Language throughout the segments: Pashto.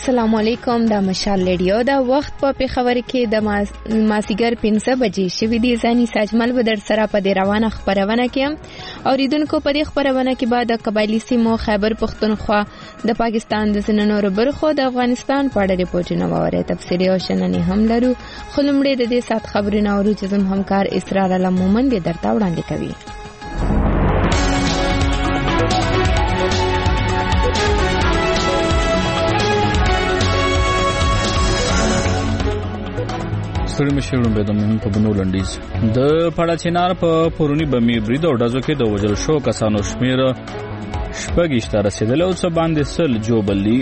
السلام علیکم. د مشال ریډیو د وخت په پیښور کې د ماسیګر 5 بجې شوې دي. ځاني ساجمل به در سره په دې روانه خبرونه کې اوریدونکو په دې خبرونه کې بعد د قبایلی سیمو خیبر پختونخوا د پاکستان د زنانو برخو د افغانستان په اړه ریپورتونه وره تفصیلي او شننې هم لرو. خلمړې د دې سات خبرونه او چې همکار اسرار الله مومن دې درته وړاندې کوي. ستړي مشرون به د مهم په بنو لنډیز د پړاچینار په پورونی بمی برید او ډازو کې د وجل شو کسانو شمیر شپږ رسیدل او څه باندې سل جوبلی.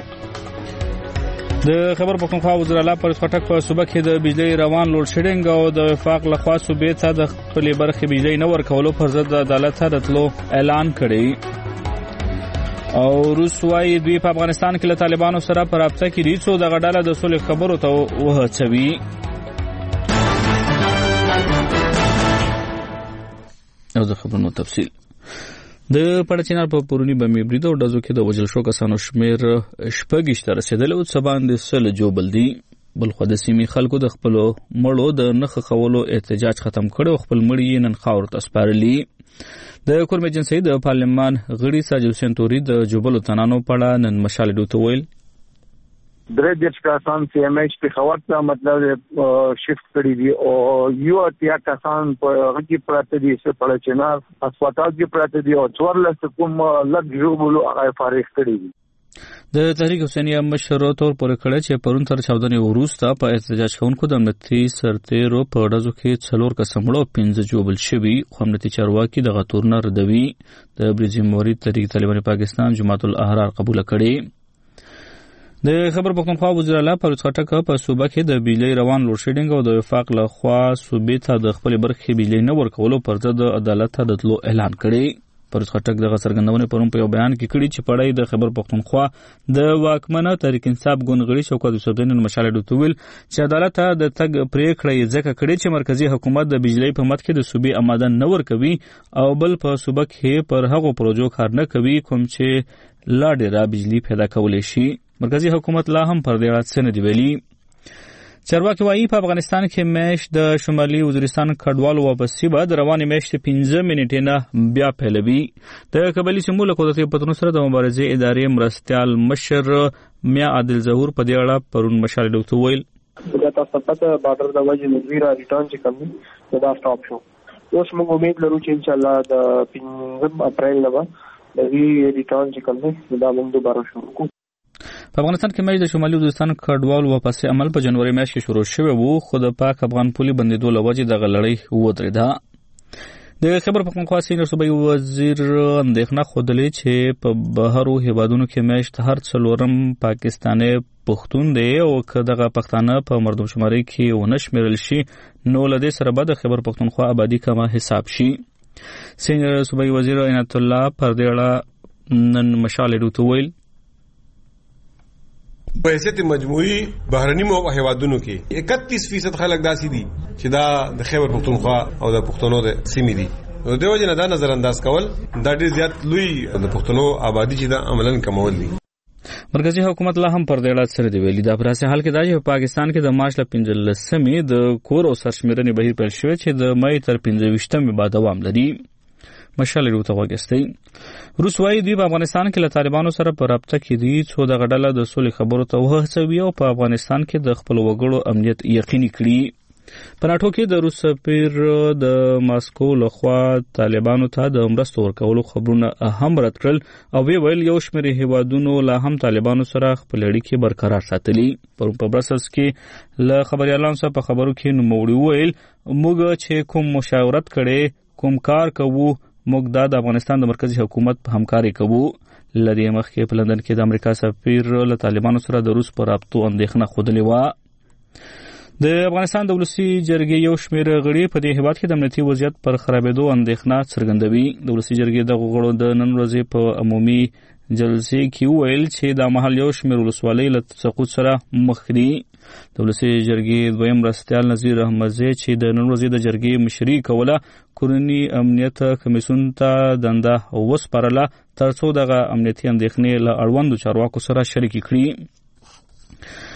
د خبر پختونخوا وزیر اعلی پر خټک په صوبه کې د بجلی روان لوډ شیډینګ او د وفاق لخوا صوبې ته د خپل برخه بجلی نه ورکولو پر ضد عدالت ته راتلو اعلان کړی. او روسوای دوی په افغانستان کې له طالبانو سره په رابطه کې دي څو د غډاله د صلح خبرو ته وهڅوي. او د خبرونو تفصیل د پړاچینار په پورونی بمی برید او ډزو کې د وجل شو کسانو شمیر شپږ رسیدل او څه باندې سل جوبل دي. بلخو د سیمې خلکو د خپل مړو د نخ خولو احتجاج ختم کړي او خپل مړي نن خاور ته سپارلي. د کورم ایجنسی د پارلمان غړي ساجد حسین توري د جوبل تنانو په اړه نن مشال ډوته ویل. درې دیش کسان سی ام ایچ په خبر ته مطلب شفت کړی دي او یو اتیا کسان په هغه پراته دي چې په چنار هسپتال کې پراته دي او 14 کوم لږ جوړولو هغه فارغ کړی دي. د تحریک حسینیه مشر تور پورې کړه چې پرون تر 14 وروسته په احتجاج کوونکو د امنیتي سرتیرو په ډزو کې 4 کسان مړو 15 جوبل شوي. خو امنیتي چارواکي د غتورنه ردوي. د برجمهوري تحریک طالبان پاکستان جماعت الاحرار قبول کړي. د خبر پختونخوا وزیر اعلی پر خټک په صوبه کې د بجلی روان لوډ شیډینګ او د وفاق لخوا صوبې ته د خپل برخه بجلی نه ورکولو پر ضد عدالت ته راتلو اعلان کړی. پر خټک د څرګندونې پرون په یو بیان کې کړي چې پړای د خبر پختونخوا د واکمنه تحریک انصاف ګوندغړي شوکت یوسفزین مشال ډوتویل چې عدالت ته د تګ پریکړه ځکه کړي چې مرکزی حکومت د بجلی په مت کې د صوبې آماده نه ورکوي او بل په صوبه کې پر هغو پروژو کار نه کوي کوم چې لا ډیره بجلی پیدا کولای شي. مرکزی حکومت لا هم پر دې رات سند ویلي. چارواکي وايي په افغانستان کې میش د شمالي وزیرستان کډوالو واپسی بعد رواني میش 15 منټه نه بیا پیلوي. د قبایلی سیمو له قدرت پتنو سره د مبارزې ادارې مرستيال مشر میا عادل ظهور په دې اړه پرون مشال ډوته ویل. د تاسو په بارډر د وجه مزویرا ریټرن چې کوم دا سټاپ شو. اوس موږ امید لرو چې ان شاء الله د 15 اپریل نه د ریټرن چې کوم دا موږ دوباره شروع کوو. په افغانستان کې میاشت د شمالي وزیرستان کډوال واپسې عمل په جنوري میاشت کې شروع شوی وو خو د پاک افغان پولي بندیدو له وجې دغه لړۍ ودرېده. د خبر پختونخوا سینیور صوبایي وزیر اندېښنه ښودلې چې په بهرو هیوادونو کې میاشت هر څلورم پاکستاني پښتون دی او که دغه پښتانه په مردم شماري کې ونه شمیرل شي نو له دې سره به د خبر پختونخوا آبادي کمه حساب شي. سینیور صوبایي وزیر عنایت الله پر دې اړه نن مشال ډوته ویل. په حیثیت مجموعي بهرني هیوادونو کې 31% خلک داسې دي چې دا د خیبر پختونخوا او د پښتنو د سیمې دي. نو دیو جن دا نظر انداز کول دا ډیر زیات لوی د پښتنو آبادی چې دا عملاً کمول دي. مرکزی حکومت لا هم پر دې اړه سره دی ویلي. دا پر اساس حال کې دا چې په پاکستان کې د مارچ له 15 د کور او سرشمیرنې بهیر پیل شوی چې د مې تر 15 بعد دوام لري. مشال ډوته وګستې. روسوای دوی په افغانستان کې له طالبانو سره په رابطه کې دي څو د غډاله د صلح خبرو ته وهڅوي او په افغانستان کې د خپل وګړو امنیت یقیني کړي. په ناټو کې د روس سفیر د ماسکو لخوا طالبانو ته د مرستو ورکولو خبرونه هم رد کړل او ویل یو شمېر هیوادونو لا هم طالبانو سره خپل اړیکې برقرار ساتلي. په برسلز کې له خبريالانو سره په خبرو کې نوموړي ویل موږ چې کوم مشاورت کړي کوم کار کوو موږ د افغانستان د مرکزی حکومت په همکاري کوو. لدې مخکې په لندن کې د امریکا سفیر له طالبانو سره د روس پر رابطو اندېښنه ښودلې وه. د افغانستان د ولسي جرګې یو شمېر غړي په دې هیواد کې د امنیتي وضعیت پر خرابېدو اندېښنه څرګندوي. د ولسي جرګې د غړو د نن ورځې په عمومي جلسې کې ویل چې د مهال یو شمېر ولسوالۍ له سقوط سره مخ دي. د ولسي جرګې دویم مرستیال نذیر احمدزی چې د نن ورځې د جرګې مشري کوله کورنی امنیت کمیسیون ته دنده وسپارله ترڅو دغه امنیتي اندېښنې له اړوندو چارواکو سره شریکې کړي.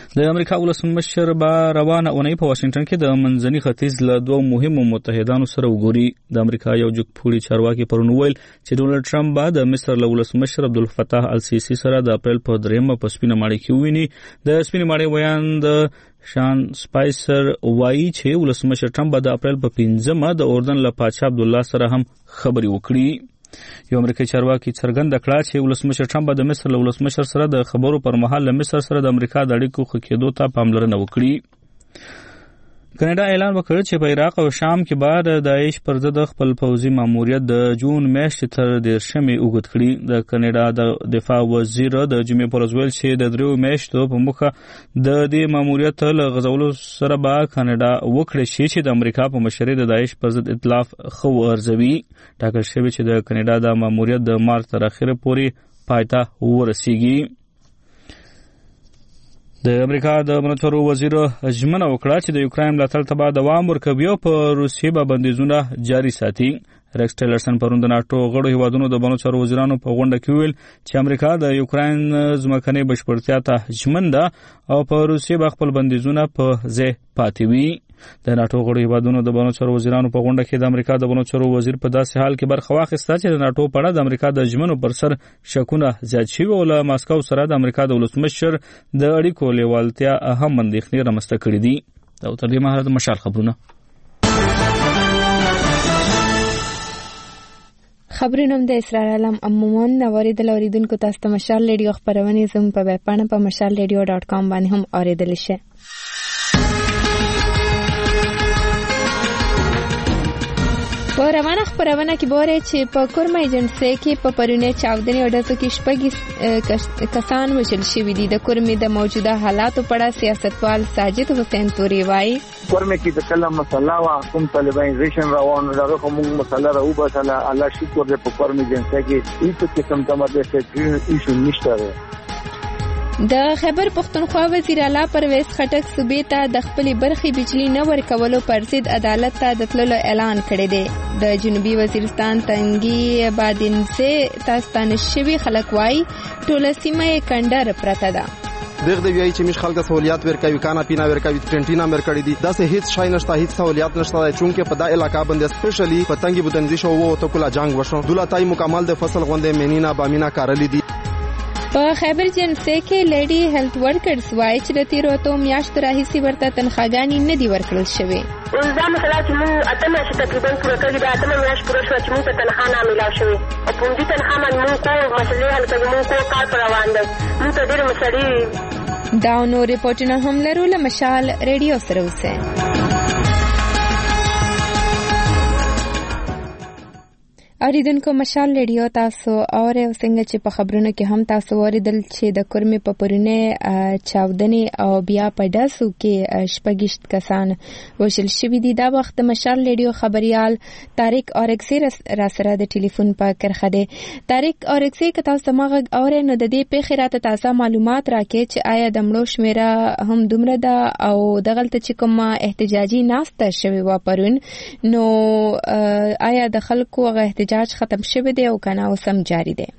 د امریکا ولسمشر به روانه اونۍ په واشنگټن کې د منځني ختیځ له دوه مهمو متحدانو سره وګوري. د امریکا یو جګپوړي چارواکي پرون ویل چې ډونالد ټرمپ به د مصر له ولسمشر عبدالفتاح السیسی سره د اپریل په 3 په سپینه ماڼۍ کې وویني. د سپینه ماڼۍ ویان د شان سپایسر وایي چې ولسمشر ټرمپ به د اپریل په 5 د اردن له پادشاه عبدالله سره هم خبرې وکړي. یو امریکایي چارواکي څرګنده کړه چې ولسمشر ټرمپ به د مصر له ولسمشر سره د خبرو پر مهال له مصر سره د امریکا د اړیکو ښه کېدو ته پاملرنه وکړي. کاناډا اعلان وکړ چې په عراق او شام کې به د داعش پر ضد خپل پوځي ماموریت د جون میاشتې تر 10 اوږد کړي. د کاناډا د دفاع وزیر د جمعې پر ورځ ویل چې د 3 میاشتو په موخه د دې ماموریت له غځولو سره به کاناډا وکړي چې د امریکا په مشرۍ د داعش پر ضد ائتلاف خو ارزوي. ټاکل شوی چې د کاناډا د ماموریت د مارچ تر اخره پورې پایته ورسیږي. د امریکا د مرچورو وزیر ژمنه وکړه چې د یوکرين ملاتړ ته به دوام ورکوي او په روسیې به بندیزونه جاري ساتي. ریکس ټیلرسن پرون د ناتو غړو هیوادونو د بنوچارو وزیرانو په غونډه کې ویل چې امریکا د یوکرين ځمکنۍ بشپړتیا ته ژمن ده او په روسیې به خپل بندیزونه په ځای پاتې وي. د ناتو غړو هیوادونو د بنوچارو وزیرانو په غونډه کې د امریکا د بنوچارو وزیر په داسې حال کې برخه واخیسته چې د ناتو په اړه د امریکا د ژمنو پر سر شکونه زیات شوي او له ماسکو سره د امریکا د ولسمشر د اړیکو لیوالتیا اهم اندېښنې رامنځته کړې دي. دا تر دې مهاله د مشال خبرونه خبرونه د اسرار علم عموماً اوریدل اوریدونکو تاسو ته مشال ریډیو خبرونه زم په ویب پاڼه په mashalradio.com باندې هم اوریدل شي. په روانه خبرونه کې بوره چې په کورمه ایجنسي کې په پرونه چاودنې او داسې کې شپږ کسان وژل شوي دي. د کورمه د موجوده حالاتو په اړه سیاستوال ساجد حسین توري وایي کورمه کې د کلام مسله وا کوم طالبانیزیشن روان دغه کوم مسله راو به الله شکر دې په کورمه ایجنسي کې هیڅ قسم ته ماده څه ایشو نشته. د خیبر پختونخوا وزیر اعلی پرویز خټک صوبې ته د خپلې برخې بجلی نه ورکولو پر ضد عدالت ته د تللو اعلان کړی دی. د جنوبي وزیرستان تنګي بادینسه تاستانه شوی خلک وای ټوله سیمه کندر پرته ده. دغه دی وایي چې مش خلک سہولیات ورکوي کانا پینا ورکوي پرنټینا ورکړي دي داسې هیڅ شای نشته هیڅ سہولیات نشته چونکه په دا علاقہ باندې سپیشلی په تنګي بودنځي شو وو ته کولا جنگ وشو دولتای مکمل د فصل غونډه مینینا بامینا کارلې دي. په خیبر جنسي کې لیډي هیلث ورکرز وایي چې د تیرو اتو میاشتو راهیسې ورته تنخواګانې نه دي ورکړل شوې. دا مسله چې موږ اته میاشتې تقریبا پوره کړې ده اته میاشتې پوره شوه چې موږ ته تنخوا نه میلاو شوې او په همدې تنخوا باندې موږ کور مسلې حل کوي موږ کور کار په روان دی موږ ته ډېرې مسلې دا نو ریپورټونه هم لرو له مشال ریډیو سره اوسئ. اوریدونکو مشال ریډیو تاسو اورئ او څنګه چې په خبرونو کې هم تاسو اوریدل چې د کورمې په پرونه چاودنې او بیا په ډاسو کې شپږ کسان وژل شوي دي. دا وخت د مشال ریډیو خبريال طارق اورکزی را سره د ټلیفون په کرخه دی. طارق اورکزی که تاسو مغه اورئ نو د دې پیښې راته تازه معلومات راکړئ چې آیا د مړو شمیره هم دومره ده او دغلته چې کوم احتجاجي ناسته شوی و پرون نو آیا د خلکو احتجاج ختم شوی دی او کنه اوس هم جاری دی؟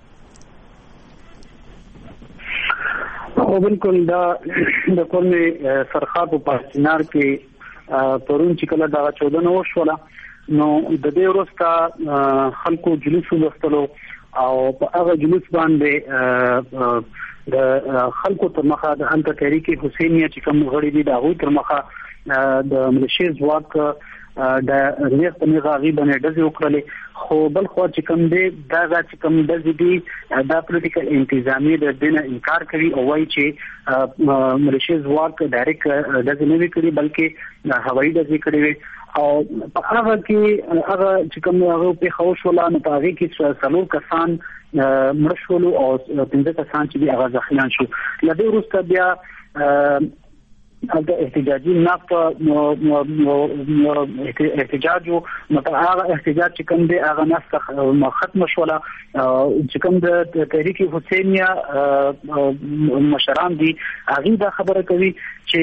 او بالکل دا د کورمې سرخاب په پاستینار کې پرون چې کله دا 14 وشوله نو د دې وروسته خلکو جلوس وستلو او په هغه جلوس باندې د خلکو تر مخه د انت تحریک حسینیه چې کوم غړي دي دا غوي تر مخه د ملیشیا ځواک د ریاست غاغي باندې د وکړلې خو بل خو چې کوم دی دا چې کوم د دې دا پولیټیکل انتظامی د دین انکار کوي او وايي چې ملیشیا ځواک ډایرکټ د نه وی کړی بلکې هوایي د ذکر وی او په هغه کې هغه چې کوم هغه په خوش ولانه په هغه کې څلور کسان مرشولو او 15 کسان چې هغه ځخیان شو لدې وروسته بیا د احتجاجي نقد احتجاج نو هغه احتجاج چې کوم دی هغه نسخ ختم شوله چې کوم د تحریک حسینیه مشران دي هغه دا خبره کوي چې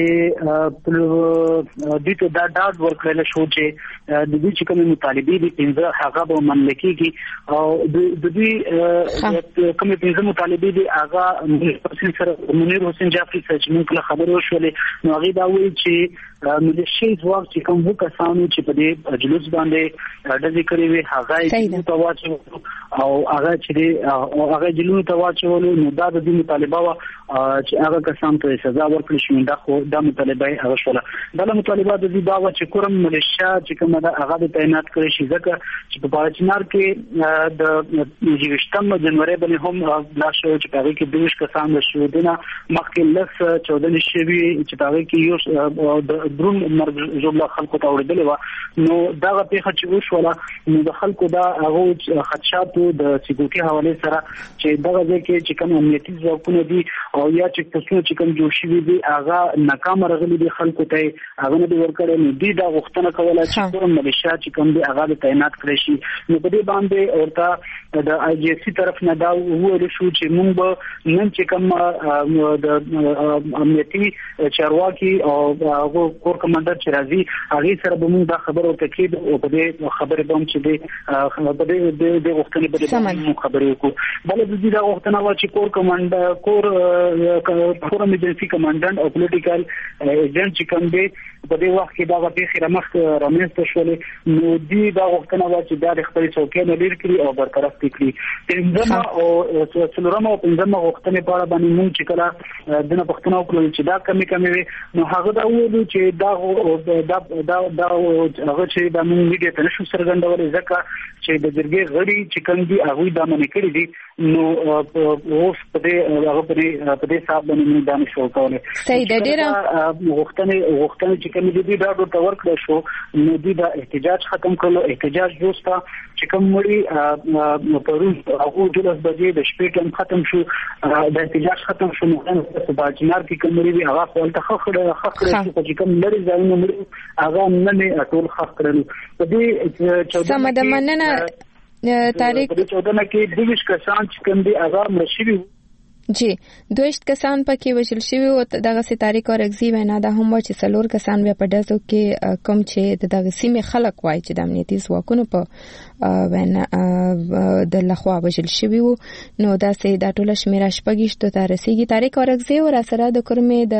د ته دا ډاډ ورکړل شو چې د دې چې کوم مطالبه دي پنځه هغه به منلکیږي او د دې کوم پنځه مطالبه دي هغه منیر حسین جعفری چې موږ خبرو شولې نو هغه دا وایي چې ملیشي ځواک چې کوم کسانو چې په دې جلوس باندې ډزې کړې وي هغه یې تواچو او هغه چې هغه جلوس تواچو نو دا د دې مطالبه وا چې هغه کسان ته سزا ورکړي شي دا خو دا مطالبه هغه شوله دا مطالبه د دې دا چې کوم ملیشیا چې کوم دا هغه تعینات کړی شي ځکه چې په پاچنار کې د 28 جنوري باندې هم لا شو چې هغه کې 20 کسان شو دنه مخکې لس 14 شوي چې هغه کې یو درون مرګ جوړه خلکو ته وړاندې و نو دا په خچ وشوله نو د خلکو دا هغه خدشاتو د سکیورټي حواله سره چې دغه ځکه چې کوم امنیتي ځواکونه دي او یا چې تاسو چې کوم جوړ شوی دي هغه ناکام رغلي دي خلکو ته هغه نه دی ورکړي نو دی دا غوښتنه کوله چې کوم ملیشیا چې کوم دي هغه تعینات کړی شي نو په دې باندې اورته د آی جی سی طرف نه دا وویل شو چې موږ به نن چې کوم د امنیتي چارواکي او هغه کور کمانډر چې راځي هغه سره به موږ دا خبرو تاکید او په دې خبره به چې د غوښتنې په دې خبرې وکړو بل د دې دا غوښتنه و چې کور کمانډر کور ایجنسي کمانډنټ او پولیټیکل ایجنټ چې کوم دی په دې وخت کې دا په خیره مخ رامنځته شولې نو دې دا غوښتنه و چې دا خپل څوکۍ نه لري کړی او برطرف کړي پنځمه او څلورمه او پنځمه غوښتنې په اړه باندې موږ چې کله دنه پښتنو وکړو چې دا کمی وي نو هغه دا وایي چې دا هغه چې د موږ میډیا ته نشو څرګندولای ځکه چې د جرګې غړي چې کوم دي هغه دا منې کړی دي نو اوس په دې هغه په دې حساب باندې موږ دا نشو کولای صحیح ده ډیره غوښتنه چې کوم دي دا ډوټ ورکړل شو نو دې دا احتجاج ختم کړو احتجاج جوړستا چې کوم مړي پرون هغه د 10 بجې د شپې ټیم ختم شو د احتجاج ختم شو نو په باجنار کې کوم مړي هغه خپل تخخړه چې کوم لري ځایونه مړي هغه نه ټول خخ کړل په دې 14 مننه تاریخ 14 کې 20 کسان چې کوم دي هغه مرشي جی 2 کسان پکې وژل شوی او دغه سي تاریخ اورګزی وینا دا هم چې څلور کسان بیا په داسو کې کم چې دغه سیمه خلک وای چې د امنیتي ځواکونو په وینا د لخوا وژل شوی وو نو دا سي د ټوله شمیره شپږشتو ته رسیدي تاریخ اورګزی او سره د کرمه د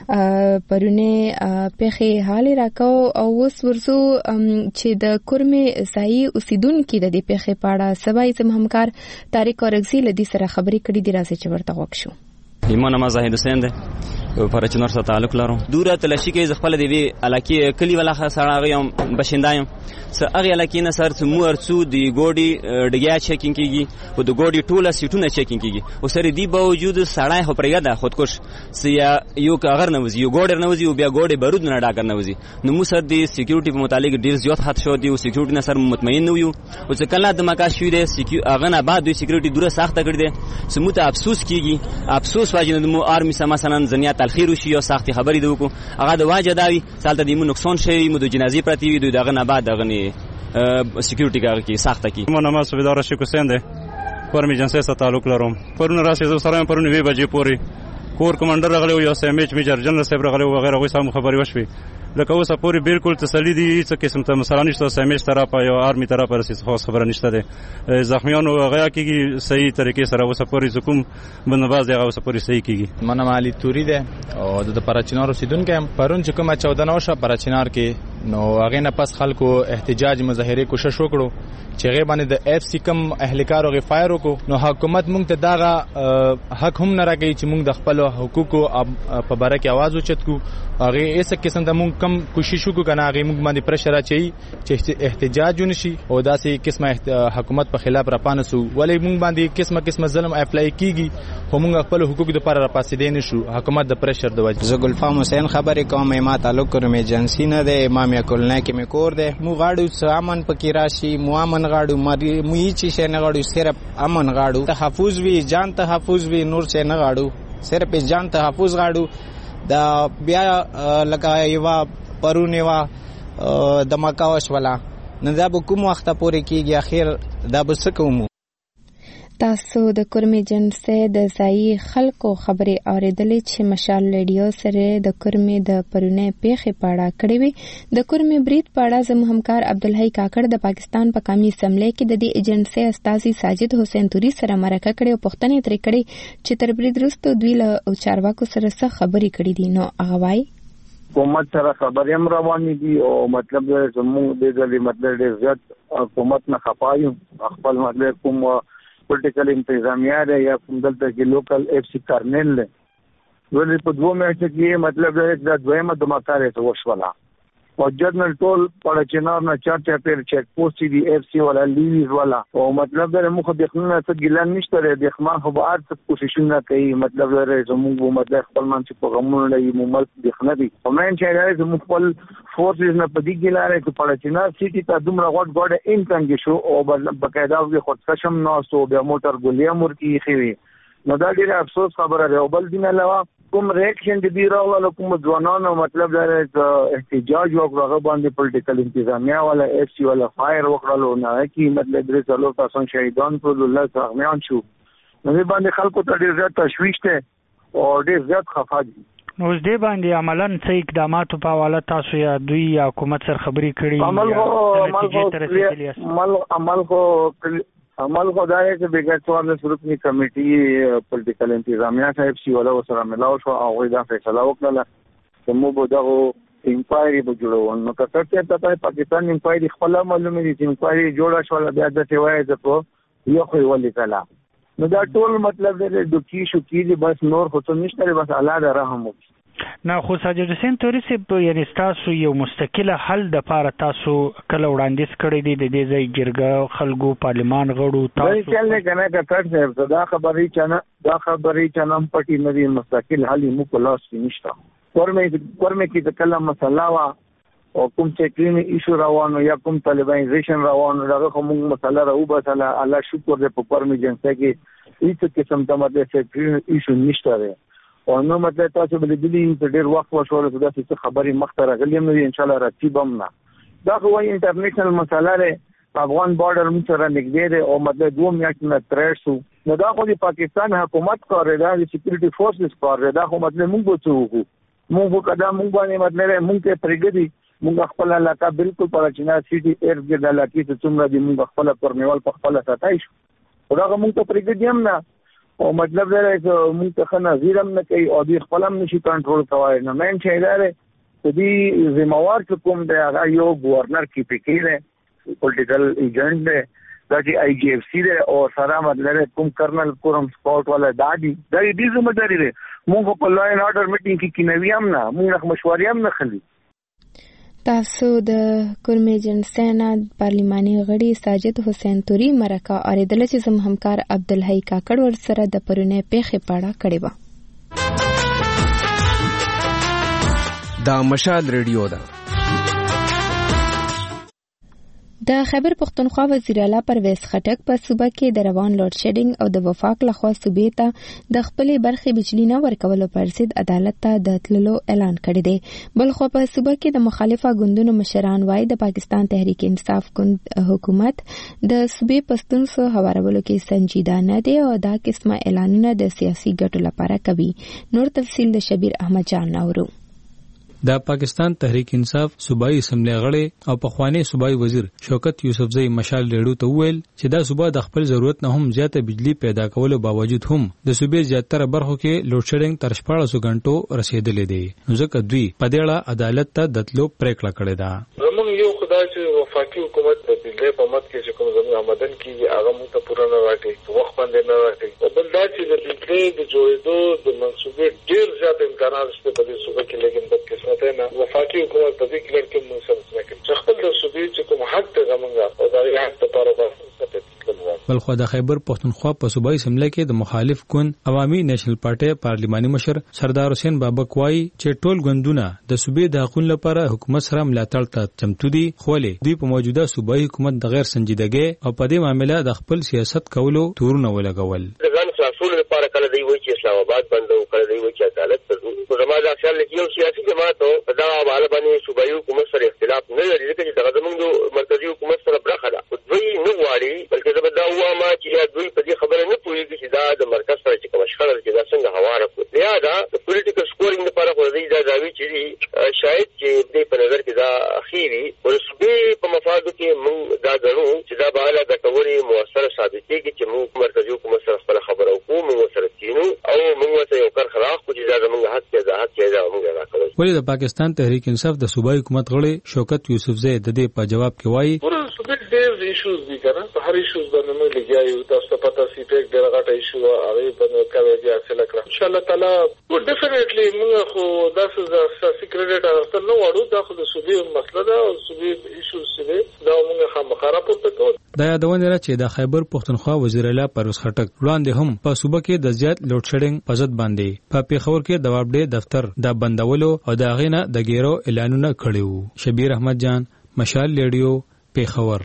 پرونه په حال راکاو او اوس ورسو چې د کرمه ځای اوسیدونکو د دې په پاړه سبای زم همکار تاریخ اورګزی لدی سره خبرې کړې دي راځي چې ورته وښو ایمان ما زاهد حسین ده پر چنور سره تعلق لرم دوره تلشي کې خپل دی علاقه کلی ولا سره یم بشندایم سره هغه علاقه نه سره مور څو دی ګوډي ډګیا چیکینګ کیږي او د ګوډي ټوله سیټونه چیکینګ کیږي او سره دی باوجود سړای خو پرګه ده خودکش سیا یو کاغر نه وزي یو ګوډر نه وزي او بیا ګوډي بارود نه ډاګر نه وزي نو مو سره دی سکیورټي په متعلق ډیر زیات خط شو دی او سکیورټي نه سره مطمئن نه یو او څه کله د مکا شوې دی هغه نه بعد دوی سکیورټي دوره سخت کړی دی سموت افسوس کیږي افسوس واجب مو آرمی سم مثلا زنیا تلخیر وشي او سختي خبرې دوکو هغه د واجب داوي سالته دیمو نقصان شي مو د جنازي پرتی وي دغه نه بعد دغه نه سکیورټي کاري کې سخته کی مو نماز سویدار شي کو سند پر می جنسه سره تعلق لرم پرونه راسي زو سره پرونه وی بجې پوری کور کمانډر راغلی او سم ایچ میجر جنرال صاحب راغلی او غیره وسه خبري وشوي لکه اوسه پوری بالکل تسلی دي څه قسم ته مثلا نشته سمیش طرف یا آرمی طرف رسید خاص خبره نشته ده زخمیان او غیا کیږي صحیح طریقې سره اوسه پوری حکم بنواز دی اوسه پوری صحیح کیږي منم علي توري ده او د پراچینار رسیدونکو پرون چې کومه 14 نوشه پراچینار کې نو هغه نه پس خلکو احتجاج مظاهره کوشش وکړو چې هغه باندې د اف سی کم اهلکار او غفایر وکړو نو حکومت مونږ ته داغه حق هم نه راګي چې مونږ د خپل حقوقو په باره کې आवाज اوچت کو هغه ایسه قسم د مونږ کم کوشش وکړو کنه هغه مونږ باندې پرشر اچي چې احتجاج ونشي او داسې قسمه حکومت په خلاف را پانسو ولې مونږ باندې قسمه ظلم اپلای کیږي خو مونږ خپل حقوق د پر را پاسې دین شو حکومت د پرشر د وجه زه ګلفام حسین خبرې کوم ما تعلق کوم ایجنسی نه ده امام یکلنه کې مې کور ده مو غاړو سامان پکې راشي مو امن غاړو مو هیڅ شي نه غاړو صرف امن غاړو تحفظ وی جان تحفظ وی نور څه نه غاړو صرف جان تحفظ غاړو دا بیا لکه یو پرون یو د مکاوش ولا نه دا به کوم وخت پورې کیږي اخر دا به څه کوو. تاسو د کورمې جنسې د ځایي خلکو خبرې اورېدلې چې مشال ریډیو سره د کورمې د پرونې پیښې په اړه کړې وي. د کورمې برید په اړه زموږ همکار عبدالحی کاکړ د پاکستان په قومي اسمبلی کې د دې ایجنسۍ استازي ساجد حسین توري سره مرکه کړې او پوښتنې ترې کړې چې تر برید وروسته دوی له چارواکو سره څه خبرې کړې دي. نو هغه وایي حکومت سره خبرې هم روانې دي او مطلب زموږ د ځلې مطلب ډېر زیات حکومت نه خپایو خپل مطلب کوم پولیټیکل انتظامیه ده یا کوم دلته کې لوکل اف سی کرنل ده ولې په دوه میاشتو کې مطلب دا دویمه دماکاره ته وشوله او جنرال ټول په چنار نه چارچا پیر چیک پوسټ دی اف سی ولا لیویز ولا او مطلب دا مخ د خلنه څه ګلان نشته د خمان خو به ارڅ کوششونه کوي مطلب دا زموږ مطلب خپل منځ په غمونو لې ممل د خنه دي او مې چې راځي زموږ خپل فورسز نه پدې ګلاره چې په چنار سيټي ته دومره غوډ انکنګ شو او بقاعده د خودکشم نو سو د موټر ګولیا مورکی خوي نو دا ډیره افسوس خبره ده. او بل دین علاوه کوم ریاکشن دی راغله کوم ځوانانو مطلب دا احتجاج وکړه باندې پولیټیکل انتظامیه ولا اف سی ولا فایر وکړلو نه کی مطلب درې څلور تاسو شهیدان په الله سغمیان شو نو باندې خلکو ته ډیر زیات تشویش ته او ډیر زیات خفه دي. اوس دې باندې عملاً څه اقدامات په حواله تاسو یا دوی یا حکومت سره خبرې کړي عمل خدای چې بیګټوار د سرپنی کمیټي پولیټیکل انتظامیه صاحب سی ولا وسره ملاو شو او دا فیصله وکړه چې مو به دغه انکوایری به جوړو نو کته ته پاکستان انکوایری خپل معلومه دي چې انکوایری جوړه شو بیا د توای د په یو خو ولې کلا نو دا ټول مطلب د دوکي شو کیږي بس نور خو څه نشته بس الله د رحم وکړي. نه خو ساجد حسین توري سي یعنی تاسو یو مستقله حل د پاره تاسو کله وړاندیز کړی دی د دې ځای جرګه خلکو پارلمان غړو تاسو چې نه کنه کټر دا خبرې چې نام پټي نه مستقل حل مو په لاس کې نشته. ورمه کې د کلام مسله وا او کوم چې کلینی ایشو روانو یا کوم طالبانیزیشن روانو دغه کوم مسله راو به الله شکر دې په پرمی جنسه کې هیڅ قسم ته مده چې ایشو نشته ده او نو مطلب تاسو به د دې ډېر وخت وشول چې دا څه خبرې مخته راغلي نو ان شاء الله راتبم نه دا خو انټرنیشنل مسله ده افغان بارډر موږ سره نږدې ده او مطلب 2 میاشتې نه ترشو نو دا خو د پاکستان حکومت کار دی د سکیورټي فورسز کار دی دا خو مطلب موږ وڅو موږ کدا موږ باندې مطلب موږ ته پرګدي موږ خپل علاقه بالکل پر چنا سيټي ایر ګرد علاقې ته څومره دی موږ خپل پرمیوال په خپل ساتای شو دا موږ ته پرګدي هم نه او مطلب دا چې موږ ته خنه زیرم نه کوي او دې خپل هم نشي کنټرول کوي نه مې چې ادارې د دې ذمہوار کوم دی هغه یو گورنر کی پکې دی پولیټیکل ایجنټ دی دا چې آی جی اف سی دی او سره مطلب کوم کرنل کوم سپورټ ولا دادی دا دې ذمہداري دی موږ په لا ان اورډر میټینګ کې کینوي هم نه موږ مشورې هم نه خلی. تاسو د کورمې جنسې نه پارلماني غړي ساجد حسین توري مرکه اورېدله چې زموږ همکار عبدالحی کاکړ ورسره د پرونې پیښې په اړه کړې وه. دا مشال ریډیو ده. د خیبر پختونخوا وزیر اعلی پرویز خټک په صوبه کې د روان لوډ شیډینګ او د وفاق لخوا صوبې ته د خپل برخې بجلی نه ورکولو پر ضد عدالت ته د تللو اعلان کړی دی. بل خو په صوبه کې د مخالفه ګوندونو مشران وایي د پاکستان تحریک انصاف ګوند حکومت د صوبې پښتونخوا هوارولو کې سنجیده نه دی او دا قسمه اعلانونه د سیاسي ګټو لپاره کوي. نور تفصیل د شبیر احمد جان نورو. د پاکستان تحریک انصاف صوبایي اسمبلی غړي او پخوانی صوبایي وزیر شوکت یوسفزئی مشال ریډیو ته وویل چې دا صوبه د خپل ضرورت نه هم زیاته بجلی پیدا کولو باوجود هم د صوبې زیاتره برخو کې لوډ شیډینګ تر 14 غنټو رسیدلې دی نو ځکه دوی په دې اړه عدالت ته د تلو پریکړه کړې ده. زموږ یو خدای چې وفاقي حکومت د بجلی په مت کې کوم زموږ آمدن کیږي هغه موږ ته پوره نه راټي وخت باندې نه راټي او بل دا چې د بجلی د جوړېدو د منصوبې ډیر زیات امکانات شته په دې صوبه کې لیکن بد قسمت نه وفاقي حکومت په دې کې لکه موږ سره نه کوي چې خپل د صوبې چې کوم حق ته زمونږ او دا حق ته لپاره بلخو د خیبر پختونخوا په صوبایي اسمبلی کې د مخالف ګوند عوامي نیشنل پارټي پارلماني مشر سردار حسین بابک وایي چې ټول ګوندونه د صوبې د حقوقو لپاره حکومت سره ملاتړ ته چمتو دي خو دوی په موجوده صوبایي حکومت د غیر سنجیدګۍ او په دې معاملې د خپل سیاست کولو تورونه ولګول. ځان خلاصولو لپاره کله دوی وایي چې اسلام آباد بندو، کله دوی وایي چې عدالت ته ځو. خو زما دا خیال دی چې یو سیاسي جماعت په دغه حواله باندې صوبایي حکومت سره اختلاف نه لري، ځکه چې دغه زموږ د مرکزي حکومت سره برخه ده. دوی نه غواړي، بلکې زه به دا ووایم چې دوی په دې خبره نه پوهېږي چې دا د مرکز سره چې کومه شخړه ده چې دا څنګه هواره کړو. لهذا د پولیټیکل سکورینګ لپاره خو دوی دا دعوې چې دي شاید چې دې په نظر کې دا ښې وي. خو د صوبې په مفادو کې موږ دا ګڼو چې دا به هله ګټورې مؤثره ثابتېږي چې موږ مرکزي حکومت سره خپله خبره وکړو، موږ ورسره کښېنو او موږ ورته یو کرښه راښکو چې دا زموږ حق دی، دا حق دی، دا موږ ادا کوو. ولې د پاکستان تحریک انصاف د صوبایي حکومت غړی شوکت یوسفزی د دې په جواب کې وایي ډېر ایشوز دي که نه، په هر ایشوز باندې موږ لګیا یو. تاسو ته پته سی ټیک ډېره غټه ایشو وه، هغې باندې کامیابي حاصله کړه انشاءالله تعالی. ډیفینیټلی موږ خو داسې سیاسي کریډټ اخیستل نه غواړو، دا خو د صوبې مسله ده او صوبې ایشوز چې دی دا موږ خامخا راپورته کوو. دا یادونه ده چې د خیبر پښتونخوا وزیر اعلی پرویز خټک وړاندې هم په صوبه کې د زیات لوډ شیډینګ په ضد باندې په پیښور کې د وابډې دفتر د بندولو او د هغې نه د ګیرو اعلانونه کړي وو. شبیر احمد جان، مشال ریډیو، پیښور.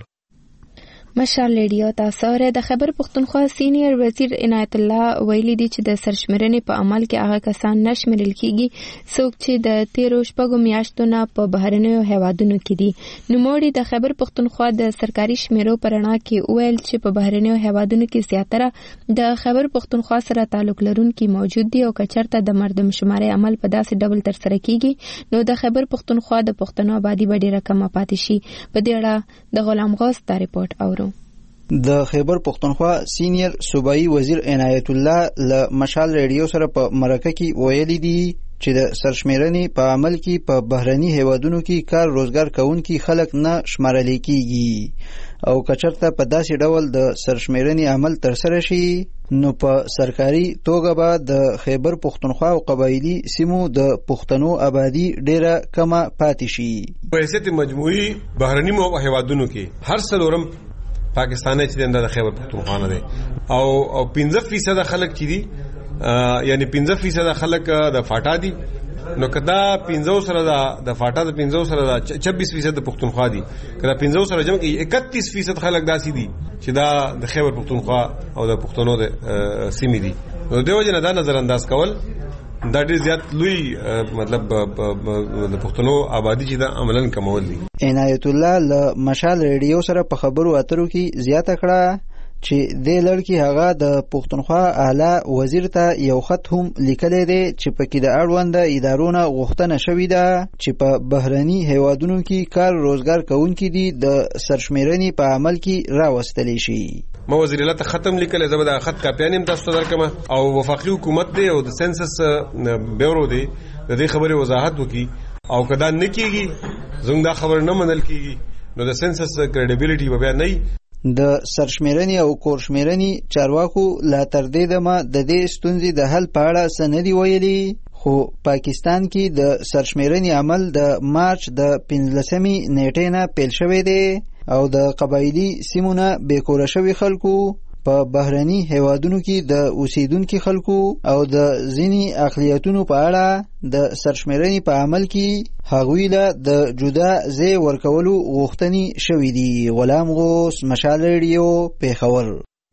مشال ریډیو تاسو اورئ. د خیبر پښتونخوا سینیئر وزیر عنایت الله ویلي دی چې د سرشمېرنې په عمل کې هغه کسان نه شمیرل کیږي څوک چې د 13 میاشتو نه په بهرنیو هیوادونو کې دي. نوموړي د خیبر پښتونخوا د سرکاري شمیرو په رڼا کې وویل چې په بهرنیو هیوادونو کې زیاتره د خیبر پښتونخوا سره تعلق لرونکي موجود دي او کچرته د مردم شمارې عمل په داسې ډول ترسره کیږي نو د خیبر پښتونخوا د پښتنو آبادی به ډېره کمه پاتې شي. په دې اړه د غلام غوث دا رپورټ اورو. د خیبر پښتونخوا سینیئر صوبایي وزیر عنایت الله له مشال ریډیو سره په مرکه کې ویلي دي چې د سرشمیرنې په عمل کې په بهرني هیوادونو کې کار روزګار کوونکي خلک نه شمارل کیږي او کچرته په داسې ډول د سرشمیرنې عمل ترسره شي نو په سرکاري توګه به د خیبر پښتونخوا او قبایلی سیمو د پښتنو آبادی ډیره کمه پاتې شي. په حیثیت مجموعي بهرني هیوادونو کې هر څلورم پاکستان چې د خیبر پښتونخوا نه دی او 15% خلک چې دي یعنی 15% خلک د فاټا دي نو کدا 15 سره د فاټا د 15 سره د 26% د پښتونخوا دي کدا 15 سره جمع کې 31% خلک داسي دي چې دا د خیبر پښتونخوا او د پښتنو د سیمې دي. نو دیو جن دا نظر انداز کول دا ډېر زیات لوی مطلب د پښتنو آبادی چې دا عملاً کمول دي. عنایت الله له مشال ریډیو سره په خبرو اترو کې زیاته کړه چې د لړکی هغه د پښتونخوا اعلی وزیر ته یو خط هم لیکلی دی چې پکې د اړوند ادارونو غوښتنه شوې ده چې په بهرني هیوادونو کې کار روزګار کوونکي دي د سرشمیرنې په عمل کې راوستلی شي. ما وزیر اعلی ته ختم لیکل زبر د خط کاپیانیم تاسو ته درکمه او وفاقي حکومت دی او د سنسس بیورو دی د دې خبرې وضاحت وکي او کدا نه کیږي زموږ دا خبر نه منل کیږي نو د سنسس کریډیبিলিټي به نه د سرشمیرنې او کورشمیرنې چارواکو لا تر دې دمه د دې ستونزې د حل په اړه سندې ویلي خو پاکستان کې د سرشمیرنې عمل د مارچ د 15 نیټې نه پیل شوی دی او د قبایلی سیمونه بیکوره شوی خلکو په بهرني هیوادونو کې د اوسیدونکو خلکو او د ځینی اقلیتونو په اړه د سرشمیرنې په عمل کې هغوی له د جدا ځای ورکولو غوښتنې شوې دي. غلام غوث، مشال ریډیو، پیښور.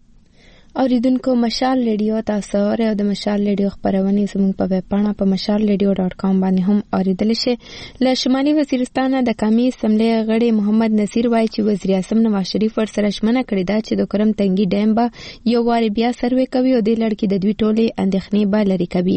اوریدونکو مشال ریډیو تاسو اورئ او د مشال ریډیو خبرونه زموږ په ویب پاڼه په mashalradio.com باندې هم اوریدل شي. له شمالي وزیرستان د قومي اسمبلی غړي محمد نصیر وایي چې وزیر اعظم نواز شریف ورسره ژمنه کړې ده چې د کرم تنګي ډیم به یو واري بیا سروې کوي او د لړکی د دوی ټولې اندېښنې به لري کوي.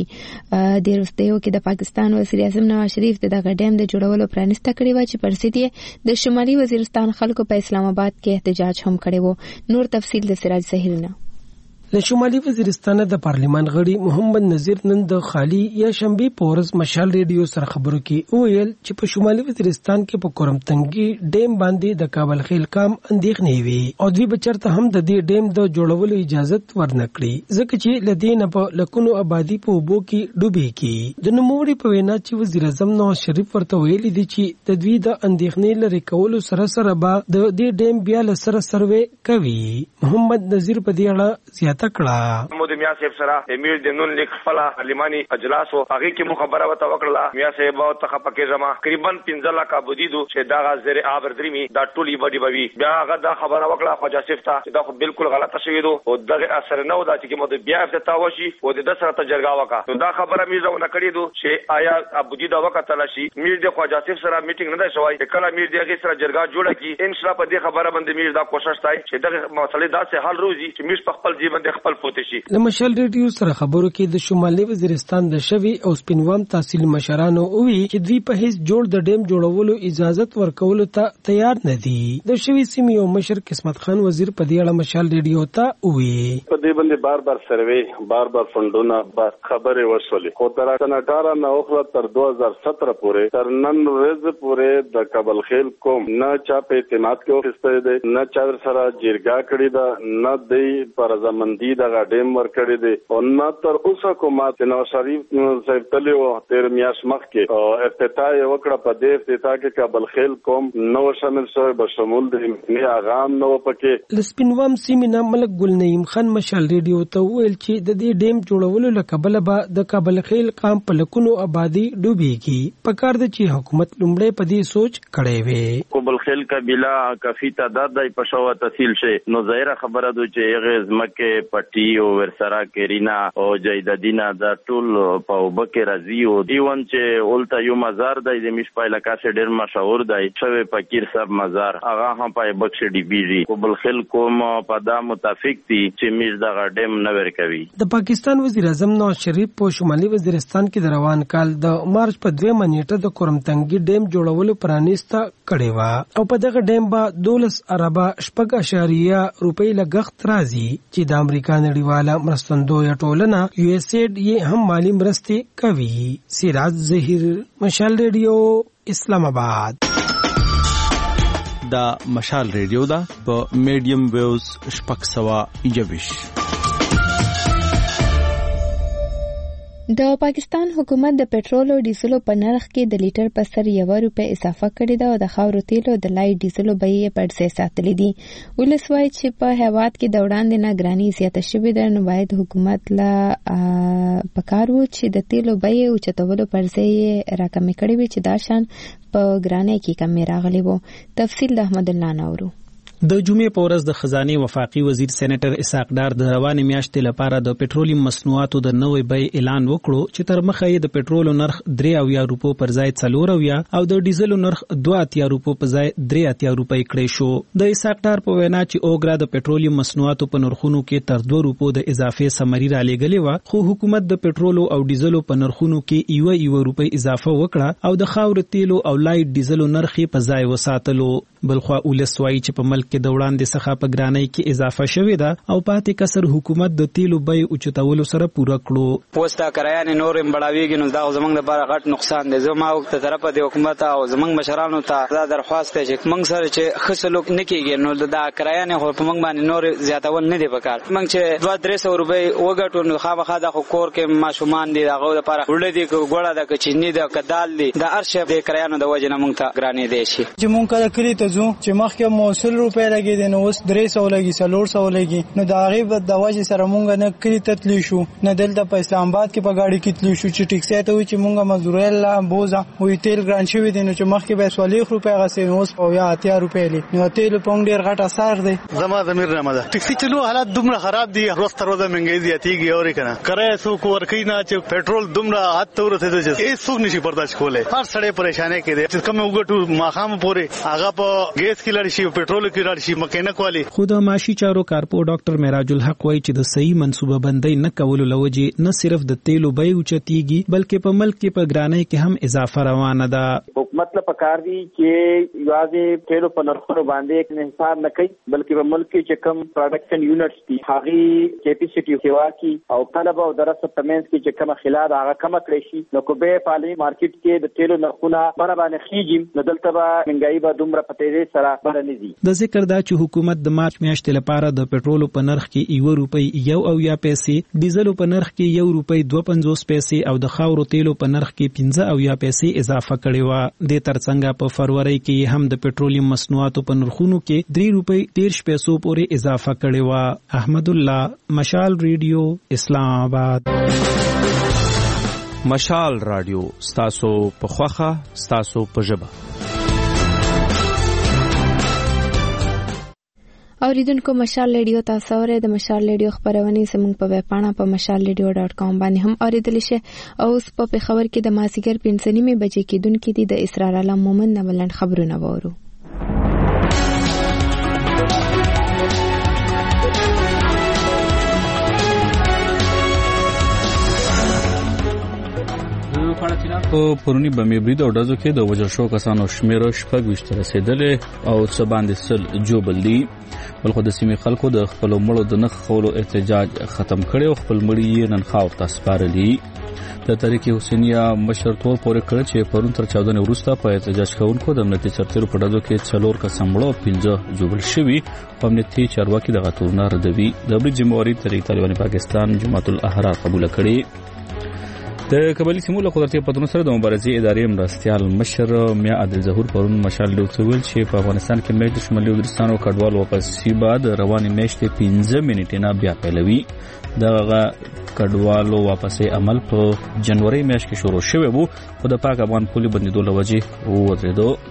د روستیو کې د پاکستان وزیر اعظم نواز شریف دغه ډیم د جوړولو پرانسته کړې و چې پرسید یې د شمالي وزیرستان خلکو په اسلام آباد کې احتجاج هم کړی و. نور تفصیل د سراج ظهیر نه. له شمالي وزیرستان د پارلیمان غړي محمد نذیر نن د خالی یا شنبه پورز مشال ریډیو سره خبرو کې ویل چې په شمالي وزیرستان کې په کورم تنګي ډیم باندې د کابل خیل کام اندېښنې وي او دوی بچرته هم د دې ډیم د جوړولو اجازه ورنکړي ځکه چې لدین په لکونو آبادی په وبو کې ډوبې کی. د نوموړي په وینا چې وزیر اعظم نواز شریف ورته ویلي دي چې د دوی د اندېښنې لري کولو سره سره به د دې ډیم بیا له سره سروې کوي. محمد نذیر په دې اړه زیاته کړه. مو د میا صاحب سره امیر د نون لیک خپل پارلماني اجلاس او هغه کې مو خبره وته وکړه. میا صاحب او ته پکې زما تقریبا 15 لک ابودیدو چې دا غزر ابر درمي دا ټولي بډي بوي. بیا هغه دا خبره وکړه خواجه صاحب ته چې دا خو بالکل غلطه شوی دو او دغه اثر نه ودا چې مو د بیا افتتاح وشي او د سره ته جرګه وکړه. نو دا خبره مې زونه کړې دو چې آیا ابودی دا وخت تلاشي میر د خواجه صاحب سره میټینګ نه دی شوی. کله میر دغه سره جرګه جوړه کی ان شاء الله په دې خبره باندې میر دا کوشش کوي چې دغه مسلې دا سه حل روزي چې میر په خپل ژوند د خپل پوتې شي. د مشال ریډیو سره خبرو کې د شمالي وزیرستان د شوی او سپینوام تحصیل مشرانو وی چې دوی په هیڅ جوړ د ډیم جوړولو اجازه ورکولو ته تیار نه دي. د شوی سیمې او مشر قسمت خان وزیر په دې اړه مشال ریډیو ته وی په دې باندې بار سروي بار فندونه خبره وشولې خو تر 18 نوخله تر 2017 پورې تر نن ورځ پورې د کابل خیل کوم نه چا په اعتماد کې وخسته دي نه چا سره جرګه کړی دا نه دی پر زمندي د ډیم ور کړی دي او نه تر اوسه کومه نواز شریف صاحب تلو تیر میاش مخ کې افتتاح وکړه. په دې افتتاح کې کابل خیل کوم نو شامل شوی به شمول د نه اغام نو پکې. لسپینوام سیمه ملک ګل نعیم خان مشال ریډیو ته ویل چې د دې ډیم جوړولو لکبل به د کابل خیل قام په لکونو آبادی ډوبېږي. په کار د چې حکومت لومړی په دې سوچ کړی وي. کابل خیل قبیله کافي تعداد د پښو تحصیل شي نو ظاهره خبره ده چې هغه زمکه پټي او ورسره کرینا او جیدادینا دا ټول په وبکه راځي او دیون چې اولتا یو مزار د مش په علاقې سره ډیر مشهور دی شوی فقیر صاحب مزار هغه هم په بخش ډی بی جی کابل خیل کوم په دا متفق دي چې میر د ډیم نه ورکوي. د پاکستان وزیر اعظم نواز شریف په شمالي وزیرستان کې د روان کال د مارچ په 2 نیټه د کورمتنګي ډیم جوړولو پرانیسته کړې و او په دغه ډیم به 12 اربه 4.0 روپۍ لګښت راځي چې د امریکا نړیواله مرستندویه ټولنه یو اس ایډ یې هم مالی مرستې کوي. سراج ظهیر مشال ریډیو اسلام آباد. دا مشال ریډیو دا په میډیم ویوز 621. د پاکستان حکومت د پټرول او ډیزلو په نرخ کې د لیټر په سر 1 روپۍ اضافه کړې ده او د خاورو تیلو د لایټ ډیزلو بیې په ډېر ساتلې دي. ولس وایي چې په هیواد کې د وړاندې نه ګراني زیاته شوې ده نو باید حکومت لا پکار وو چې د تیلو بیې اوچتولو پر ځای یې راکمې کړې وي چې دا شان په ګرانۍ کې کمې راغلي وو. تفصیل د احمد الله نورو. د جمعې په ورځ د خزانه وفاقي وزیر سېنیټر اسحاق ډار د روانې میاشتې لپاره د پټرولیم مصنوعاتو د نوې بیې اعلان وکړو چې تر مخه یې د پټرولو نرخ 3 روپو پر ځای 4 او د ډیزلو نرخ 2 روپو پر ځای 3 روپۍ کړی شو. د اسحاق ډار په وینا چې اوګرا د پټرولیم مصنوعاتو په نرخونو کې تر 2 روپو د اضافه سمري را لګلې و خو حکومت د پټرولو او ډیزلو په نرخونو کې 1 روپۍ اضافه وکړه او د خاور تیلو او لایټ ډیزلو نرخ په ځای وساتلو. بلخوا ولسوي چې په ملک کې د وړاندې څخه په ګرانۍ کې اضافه شوې ده او پاتې کسر حکومت د تیلو بیې اوچتولو سره پوره کړو. پوسټا کرایانه نور بڑاویږي نو دا زمنګ لپاره غټ نقصان دی. زما او ته طرفه د حکومت او زمنګ مشرانو ته دا درخواست دی چې موږ سره چې خصلوک نکېږي نو دا کرایانه خو په موږ باندې نور زیاتول نه دی پکار. موږ چې 200 روپۍ وګټو نو خامخا د کور کې ماشومان دي دغه لپاره وړل دي ګوړه د کچنی د کدال دي د ارشف د کرایانو د وجه نه موږ ته ګرانې دي شي چې موږ کله کلی ته ځو چې مخکې موصل روپۍ لګي دي نو اوس 300 لګي 400 لګي نو دا غیب د وجه سره مونږ نه کلی تتلی شو نه دلته په اسلام آباد کې په گاډي کې تللی شو چې ټیکسي ته وي چې مونږه مزدوري الله بوزا وې تیل ګران شوی دي نو چې مخکې به 40 روپۍ غسې نو اوس او یا 80 روپۍ لې نو تیل په ډیر غټ اثر دی. زما ضمیر نه مده ټیکسي چلو حالات دومره خراب دي روز تر ورځې منګي زیاتیږي اور کنه کرای سو کو ورکی نه چې پټرول دومره حد ته ورته دي چې هیڅ څوک نشي برداشت کولای. هر سړی پریشانه کې دي چې کوم وګټو ماخام پورې هغه په ګیس کې لړ شي پټرول کې لړ شي مکینک والی. خو د معاشي چارو کارپو ډاکټر معراج الحق وایي چې د صحیح منصوبه بندۍ نه کولو لوجه نه صرف د تیلو بیې اوچتیږي بلکې په ملک کې په ګرانۍ کې هم اضافه روانه ده. حکومت له پکار دی چې یوازې تیلو په نرخونو باندې انحصار نه کوي بلکې په ملک کې چې کم پروډکشن یونټس دي هغه کیپیسټي سیوا کی او طلب او درصد پمنس کې چې کوم خلاد هغه کم کړی شي نو کو به پالي مارکیټ کې د تیلو نرخونه باندې خيږي نو دلته به منګای به دومره پټېږي سره باندې دي. د ذکر ذکر دا چې حکومت د مارچ میاشتې لپاره د پټرولو په نرخ کې 1 روپۍ 1 پیسې، ډیزلو په نرخ کې 1 روپۍ 52 پیسې او د خاورو تیلو په نرخ کې 15 پیسې اضافه کړې و. د ترڅنګ په فروری کې هم د پټرولیم مصنوعاتو په نرخونو کې 3 روپۍ 13 پیسو پورې اضافه کړې و. احمد الله، مشال ریډیو، اسلام آباد. مشال رادیو ستاسو په خوخه ستاسو په ژبه. اوریدونکو مشال ریډیو تاسو اورئ. د مشال ریډیو خبرونه زموږ په ویب پاڼه په mashalradio.com باندې هم اوریدل شي. او اوس په خبر کې د مازیګر 5:30 بجې کېدونکې دي د اسرار علم مومن نولند خبرونه وورو. په پرونی بمې برید او ډزو کې د وژل شوو کسانو شمېر 26 رسیدلې او څه باندې سل جوبل دي. بلخو د سیمې خلکو د خپل مړو د نخ خولو احتجاج ختم کړي او خپل مړي نن خاور ته سپارلي. د تحریک حسینیه مشر تور پورې کړ چې پرون تر 14 وروسته په احتجاج کوونکو د امنیتي چارتیرو په ډزو کې 4 کسان مړه او 15 جوبل شوي. په امنیتي چارواکي د غتورونه ردوي. د برید جمهوریت تحریک طالبان پاکستان جماعت الاحرار قبول کړي. د قبایلی سیمو له قدرتي پتنو سره د مبارزې ادارې مرستيال مشر میا عادل ظهور پرون مشال ډوتول چې په افغانستان کې میاشت شمالي وزیرستان او کډوال واپسی بعد رواني میاشت 15 منټه نه بیا پیلوي. دغه کډوالو واپسی عمل په جنوري میاشت کې شروع شوی وو خو د پاک افغان پولي بندیدو لوجه ودرېدو.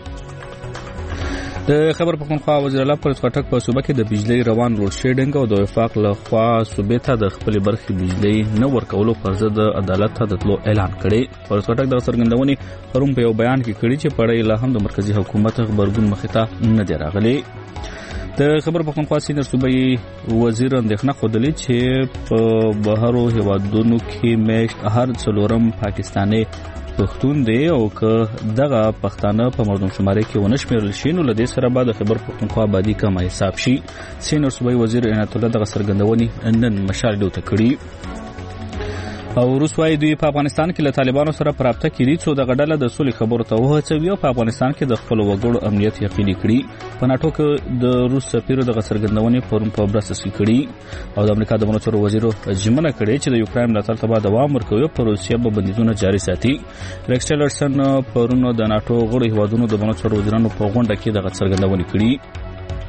د خبر پښتونخوا وزیر اعلی پرس خټک په صوبه کې د بجلی روان لوډ شیډینګ او د وفاق له خوا صوبې ته د خپل برخې بجلی نه ورکولو پر ضد عدالت ته د تلو اعلان کړي. پرس خټک د څرګندونې پرون په یو بیان کې کړي چې پړې له هم د مرکزی حکومت خبرګون مخته نه دی راغلی. د خبر پښتونخوا سینر صوبایي وزیر اندېښنه خوده چې په بهرو هیوادونو کې میشت هر څلورم پاکستاني پښتون دی او که دغه پښتانه په مردم شماري کې ونشمېرل شي نو لدې سره به د خبر پښتونخوا آبادي کم حساب شي. سینر صوبایي وزیر عنایت الله دغه څرګندونې نن مشال ډیو ته کړي. او روسوای دوی په افغانستان کې له طالبانو سره پراپته کړي څو د غډاله د سولې خبرو ته وهڅوي او په افغانستان کې د خپل وګړو امنیت یقیني کړي. په ناټو کې د روس سفیر دغه څرګندونې پرون په برسس کې کړي او د امریکا د منوچرو وزیرو ژمنه کړې چې د یوکرين ملاتړ ته به دوام ورکوي په روسیا به بندیزونه جاري ساتي. ریکس ټیلرسن پرون د ناټو غړو هیوادونو د منوچرو وزیرانو په غونډه کې دغه څرګندونې کړي.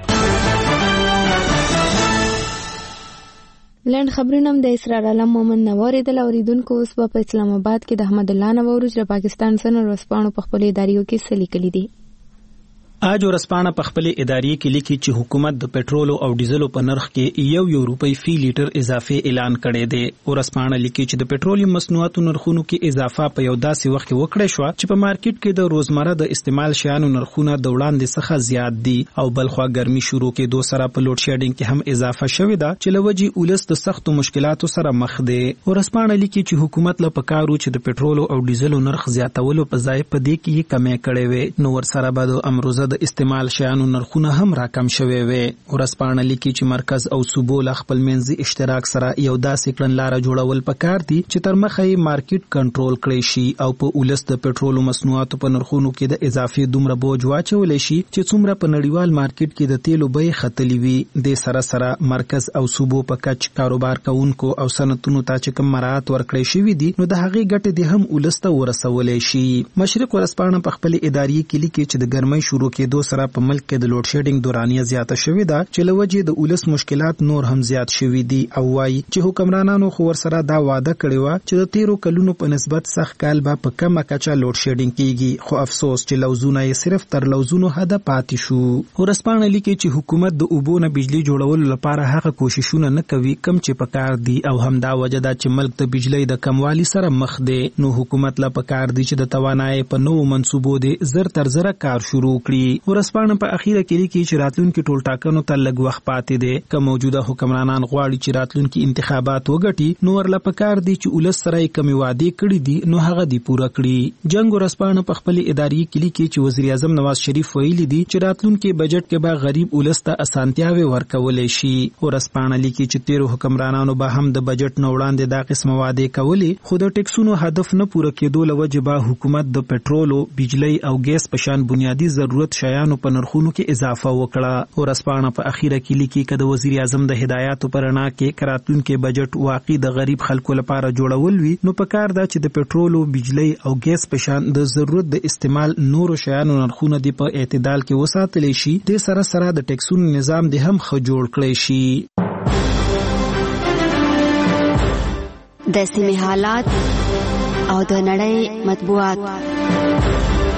لند خبرونه د اسرار علم مومن نواریدل. اوریدونکو اوس په اسلام آباد کې د احمد الله نوروز د پاکستان سره ورسپانو په خپل اداریو کې سلی کړي دي. اج ورسپانه په خپل ادارې کې لیکي چې حکومت د پټرول او ډیزلو په نرخ کې 1 روپۍ فی لیټر اضافه اعلان کړی دی. ورسپانه لیکي چې د پټرولیم مصنوعاتو نرخونو کې اضافه په یو داسې وخت کې وکړې شو چې په مارکیټ کې د روزمره د استعمال شیانو نرخونه د وړاندې څخه زیات دي او بلخوا ګرمي شروع کې دوه سره په لوډ شیډینګ کې هم اضافه شوې ده چې لوجي اولس د سختو مشکلاتو سره مخ دي. ورسپانه لیکي چې حکومت له پکارو چې د پټرول او ډیزلو نرخ زیاتولو په ځای په دې کې کمې کړې وي نو ور سره به د امروزه د استعمال شیانو نرخونه هم راکم شوي وي. ورسپانه لیکي چې مرکز او صوبو له خپل منځي اشتراک سره یو داسې کړنلاره جوړول پکار دي چې تر مخه یې مارکیټ کنټرول کړي شي او په اولس د پټرول مصنوعاتو په نرخونو کې د اضافي دومره بوج واچول شي چې څومره په نړیوال مارکیټ کې د تیلو بیې ختلې وي. د سره مرکز او صوبو په کچ کاروبار کوونکو او صنعتونو ته چې کوم مراعات ورکړي شوی دي نو د هغې ګټې د هم اولس ته ورسولې شي. مشرق ورسپانه په خپل ادارې کې لیکي چې د ګرمۍ شروع کېدو سره په ملک کې د لوډ شیډینګ دورانیه زیاته شوې ده چې لوجه د اولس مشکلات نور هم زیات شوي دي او وايي چې حکمرانانو خو ورسره دا وعده کړی و چې د 13 کلونو په نسبت سخت کال به په کمه کچه لوډ شیډینګ کیږي خو افسوس چې لوزونه یې صرف تر لوزونو حد پاتې شو. ورسپانه لیکي چې حکومت د اوبو نه بجلی جوړولو لپاره هغه کوششونه نه کوي کم چې پکار دي او همدا وجه ده چې ملک د بجلی د کموالي سره مخ دی. نو حکومت لا پکار دي چې د توانایي په نوو منصوبو دي زر تر زر کار شروع کړي. ورسپانه په اخیره کې لیکي چې راتلونکي ټول ټاکنو ته لږ وخت پاتې دی که موجوده حکمرانان غواړي چې راتلونکي انتخابات وګټي نو ورله پکار دي چې ولس سره یې کمی وعدې کړي دي نو هغه دی پوره کړي. جنگ ورسپانه په خپل ادارې کې لیکي چې وزیر اعظم نواز شریف ویلي دي چې راتلونکي بجټ کې به غریب ولس ته اسانتیاوي ورکولې شي. ورسپانه لیکي چې 13 حکمرانانو به هم د بجټ نه وړاندې دا قسمه وعدې کولې خو د ټیکسونو هدف نه پوره کېدو لوجه به حکومت د پټرول، بجلی او ګیس په شان بنیادی ضرورت ضرورت شیانو په نرخونو کې اضافه وکړه. ورځپاڼه په اخیره کې لیکي چې د وزیر اعظم د هدایاتو پر رڼا کې راتلونکي بجټ واقعي د غریب خلکو لپاره جوړول وي، نو پکار ده چې د پټرولو، بجلی او ګیس په شان د ضرورت د استعمال نورو شیانو نرخونه د په اعتدال کې وساتل شي. د سره د ټیکسونو نظام د هم ښه جوړ کړی شي. د سیمې حالات او د نړۍ مطبوعات.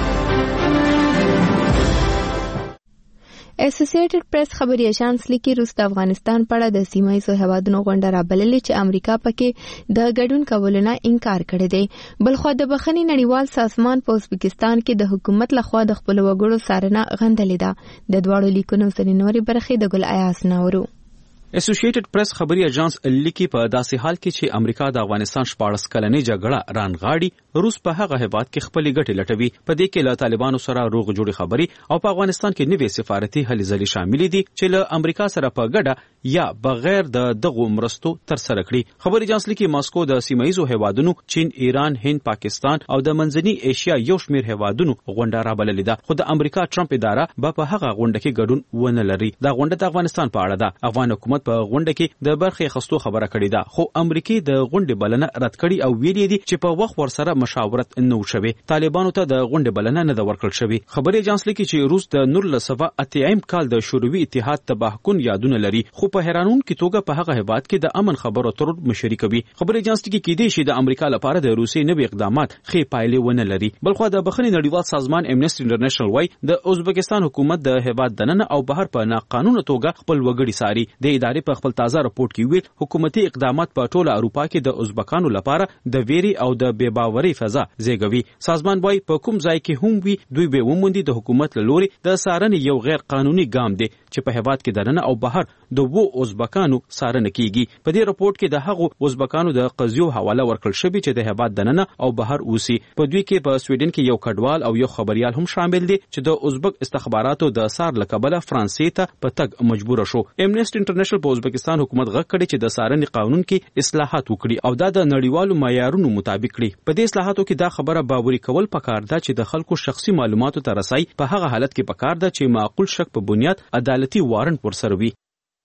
اسوسییټډ پریس خبري اژانس لیکي روس د افغانستان په اړه د سیمایي هیوادونو غونډه رابللې چې امریکا پکې د ګډون کولو نه انکار کړی دی. بلخو د بخښنې نړیوال سازمان په ازبکستان کې د حکومت لخوا د خپل وګړو څارنه غندلې ده. د دواړو لیکونو ځینې نورې برخې د ګل ایاس ناورو. اسوسییټډ پریس خبري اژانس لیکي په داسې حال کې چې امریکا د افغانستان 14 کلنې جګړه رانغاړي، روس په هغه هیواد کې خپلې ګټې لټوي. په دې کې له طالبانو سره روغ جوړې خبري او په افغانستان کې نوې سفارتي هلې ځلې شامل دي چې له امریکا سره په ګډه یا بغیر د دغو مرستو تر سره کړي. خبري اژانس لیکي ماسکو د سیمایي هیوادونو چین، ایران، هند، پاکستان او د منځني ایشیا یو شمېر هیوادونو غونډه رابللې ده، خو د امریکا ټرمپ اداره په هغه غونډه کې ګډون ونه لري. دا غونډه د افغانستان په اړه ده. افغان حکومت په غونډه کې د برخې اخیستو خبره کړې ده، خو امریکا د غونډې بلنه رد کړې او ویلي دي چې په وخت ورسره مشاورت نه وشوي. طالبانو ته د غونډې بلنه نه ده ورکړل شوې. خبري اژانس لیکي چې روس د 1980 کال د شوروي اتحاد تباهکن یادونه لري، خو په حیرانونکې توګه په هغه هیواد کې د امن خبرو اترو مشري کوي. خبري اژانس لیکي کېدای شي د امریکا لپاره د روسي نوي اقدامات ښې پایلې ونه لري. بلخو د بخښنې نړیوال سازمان امنیسټي انټرنیشنل وايي د ازبکستان حکومت د هیواد دننه او بهر په ناقانونه توګه خپل وګړي ساري. د ادارې په خپل تازه راپورټ کې ویل حکومتي اقدامات په ټوله اروپا کې د ازبکانو لپاره د ویري او د بې باورۍ فضا زیږوي. سازمان وايي په کوم ځای کې هم وي دوی به وموندي د حکومت له لوري د څارنې یو غیر قانوني ګام دی چې په هیواد کې دننه او بهر د وو ازبکانو څارنه کیږي. په دې راپورټ کې د هغو ازبکانو د قضیو حواله ورکړل شوې چې د هیواد دننه او بهر اوسي. په دوی کې په سویډن کې یو کډوال او یو خبريال هم شامل دي چې د ازبک استخباراتو د سار لقبله فرانسې ته په تګ مجبور شو. امنیسټي انټرنیشنل په ازبکستان حکومت غږ کړی چې د څارنې قانون کې اصلاحات وکړي او دا د نړیوالو معیارونو مطابق کړي. په دې اصلاحاتو کې دا خبره باوري کول پکار ده چې د خلکو شخصي معلوماتو ته رسای په هغه حالت کې پکار ده چې معقول شک په بنیاد عدالتي وارنټ ورسره وي.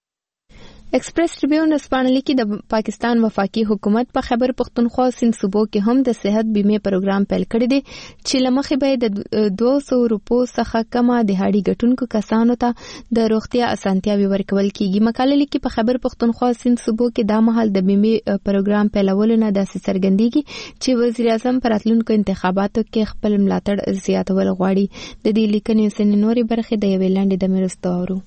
ایکسپریس ټریبیون اسپانلی کې د پاکستان وفاقي حکومت په خیبر پختونخوا سیند صوبو کې هم د صحت بیمه پروګرام پیل کړی دی چې لمخې به د 200 روپو څخه کمه د هاړي ګټونکو کسانو ته د روغتیا اسانتیاوي ورکول کیږي. مقاله لیکي په خیبر پختونخوا سیند صوبو کې د مهال د بیمه پروګرام پیلولو نه داسې څرګندېږي چې وزیر اعظم پر راتلونکو انتخاباتو کې خپل ملاتړ زیاتول غواړي. د دې لیکنې سن نوري برخې د یوې لاندې د مرستو اورو.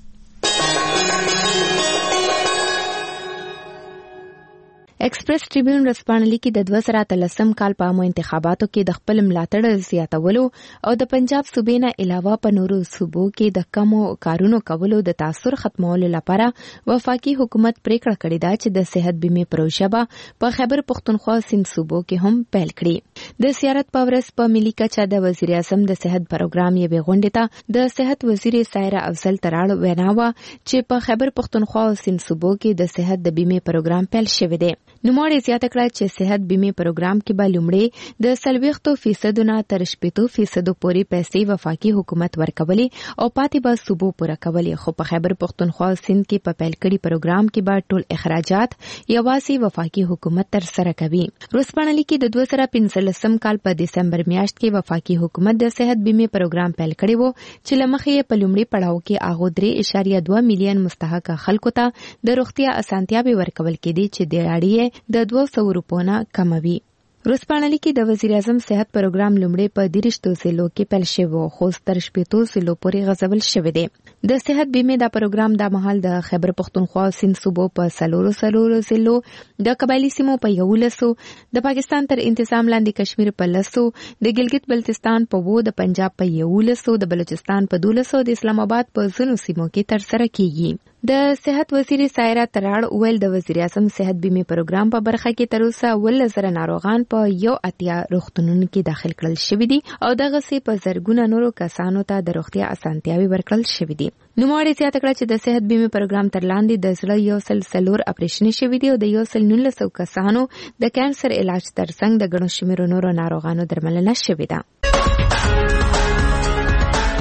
ایکسپریس ټریبیون رسپانلی کې د 2013 کال په عامو انتخاباتو کې د خپل ملاتړ زیاتولو او د پنجاب صوبې نه علاوه په نورو صوبو کې د کمو کارونو کولو د تاثیر ختمولو لپاره وفاقي حکومت پریکړه کړې ده چې د صحت بیمه پروژه به په خیبر پختونخوا سیند صوبو کې هم پیل کړي. د سیارت په ورځ په ملي کچه د وزیر اعظم د صحت پروګرام یې غونډه ته د صحت وزیر سایره افضل تراړ ویناوه چې په خیبر پختونخوا او سیند صوبو کې د صحت د بیمه پروګرام پیل شوی دی. نوموړي زیاته کړه چې صحت بیمه پروګرام کې به لومړی د 40% نه تر 60% پورې پیسې وفاقي حکومت ورکولي او پاتې به صوبو پوره کولي. خو په خیبر پختونخوا سیند کې په پیل کړي پروګرام کې به ټول اخراجات یوازې وفاقي حکومت تر سره کوي. روسپانلی کې د 2015 کال په دسمبر میاشت کې وفاقي حکومت د صحت بیمه پروګرام پیل کړی وو چې لمخې په لومړي پړاو کې هغه 3.2 میلیون مستحق خلکو ته د روغتیا اسانتیاوي ورکول کېدي چې د اړیه د 200 روپو نه کموي. روسپانلی کې د وزیر اعظم صحت پروګرام لومړی په 30 ضلعو کې پیل شوی خو تر 80 ضلعو پورې غځول شوی دی. د صحت بیمه دا پروګرام د مهال د خیبر پختونخوا سیند صوبو په سلورو ضلعو، د قبایلی سیمو په 11، د پاکستان تر انتظام لاندې کشمیر په 10، د ګلګت بلتستان په 2، د پنجاب په 11، د بلوچستان په 12، د اسلام آباد په ځینو سیمو کې تر سره کیږي. د صحت وزیر سایره تراړ ویل د وزیر اعظم صحت بیمه پروګرام په برخه کې تر اوسه 1,000 ناروغان په 1 روغتونونو کې داخل کړل شوي دي او دغه سي په زرګونه نورو کسانو ته د روغتیا اسانتیاوي ورکړل شوي دي. نوموړي زیاته کړه چې د صحت بیمه پروګرام تر لاندې د زړه 104 اپریشن شوي دي او د 1900 کسانو د کانسر علاج ترڅنګ د ګڼو شمېرو نورو ناروغانو درملنه شوې ده.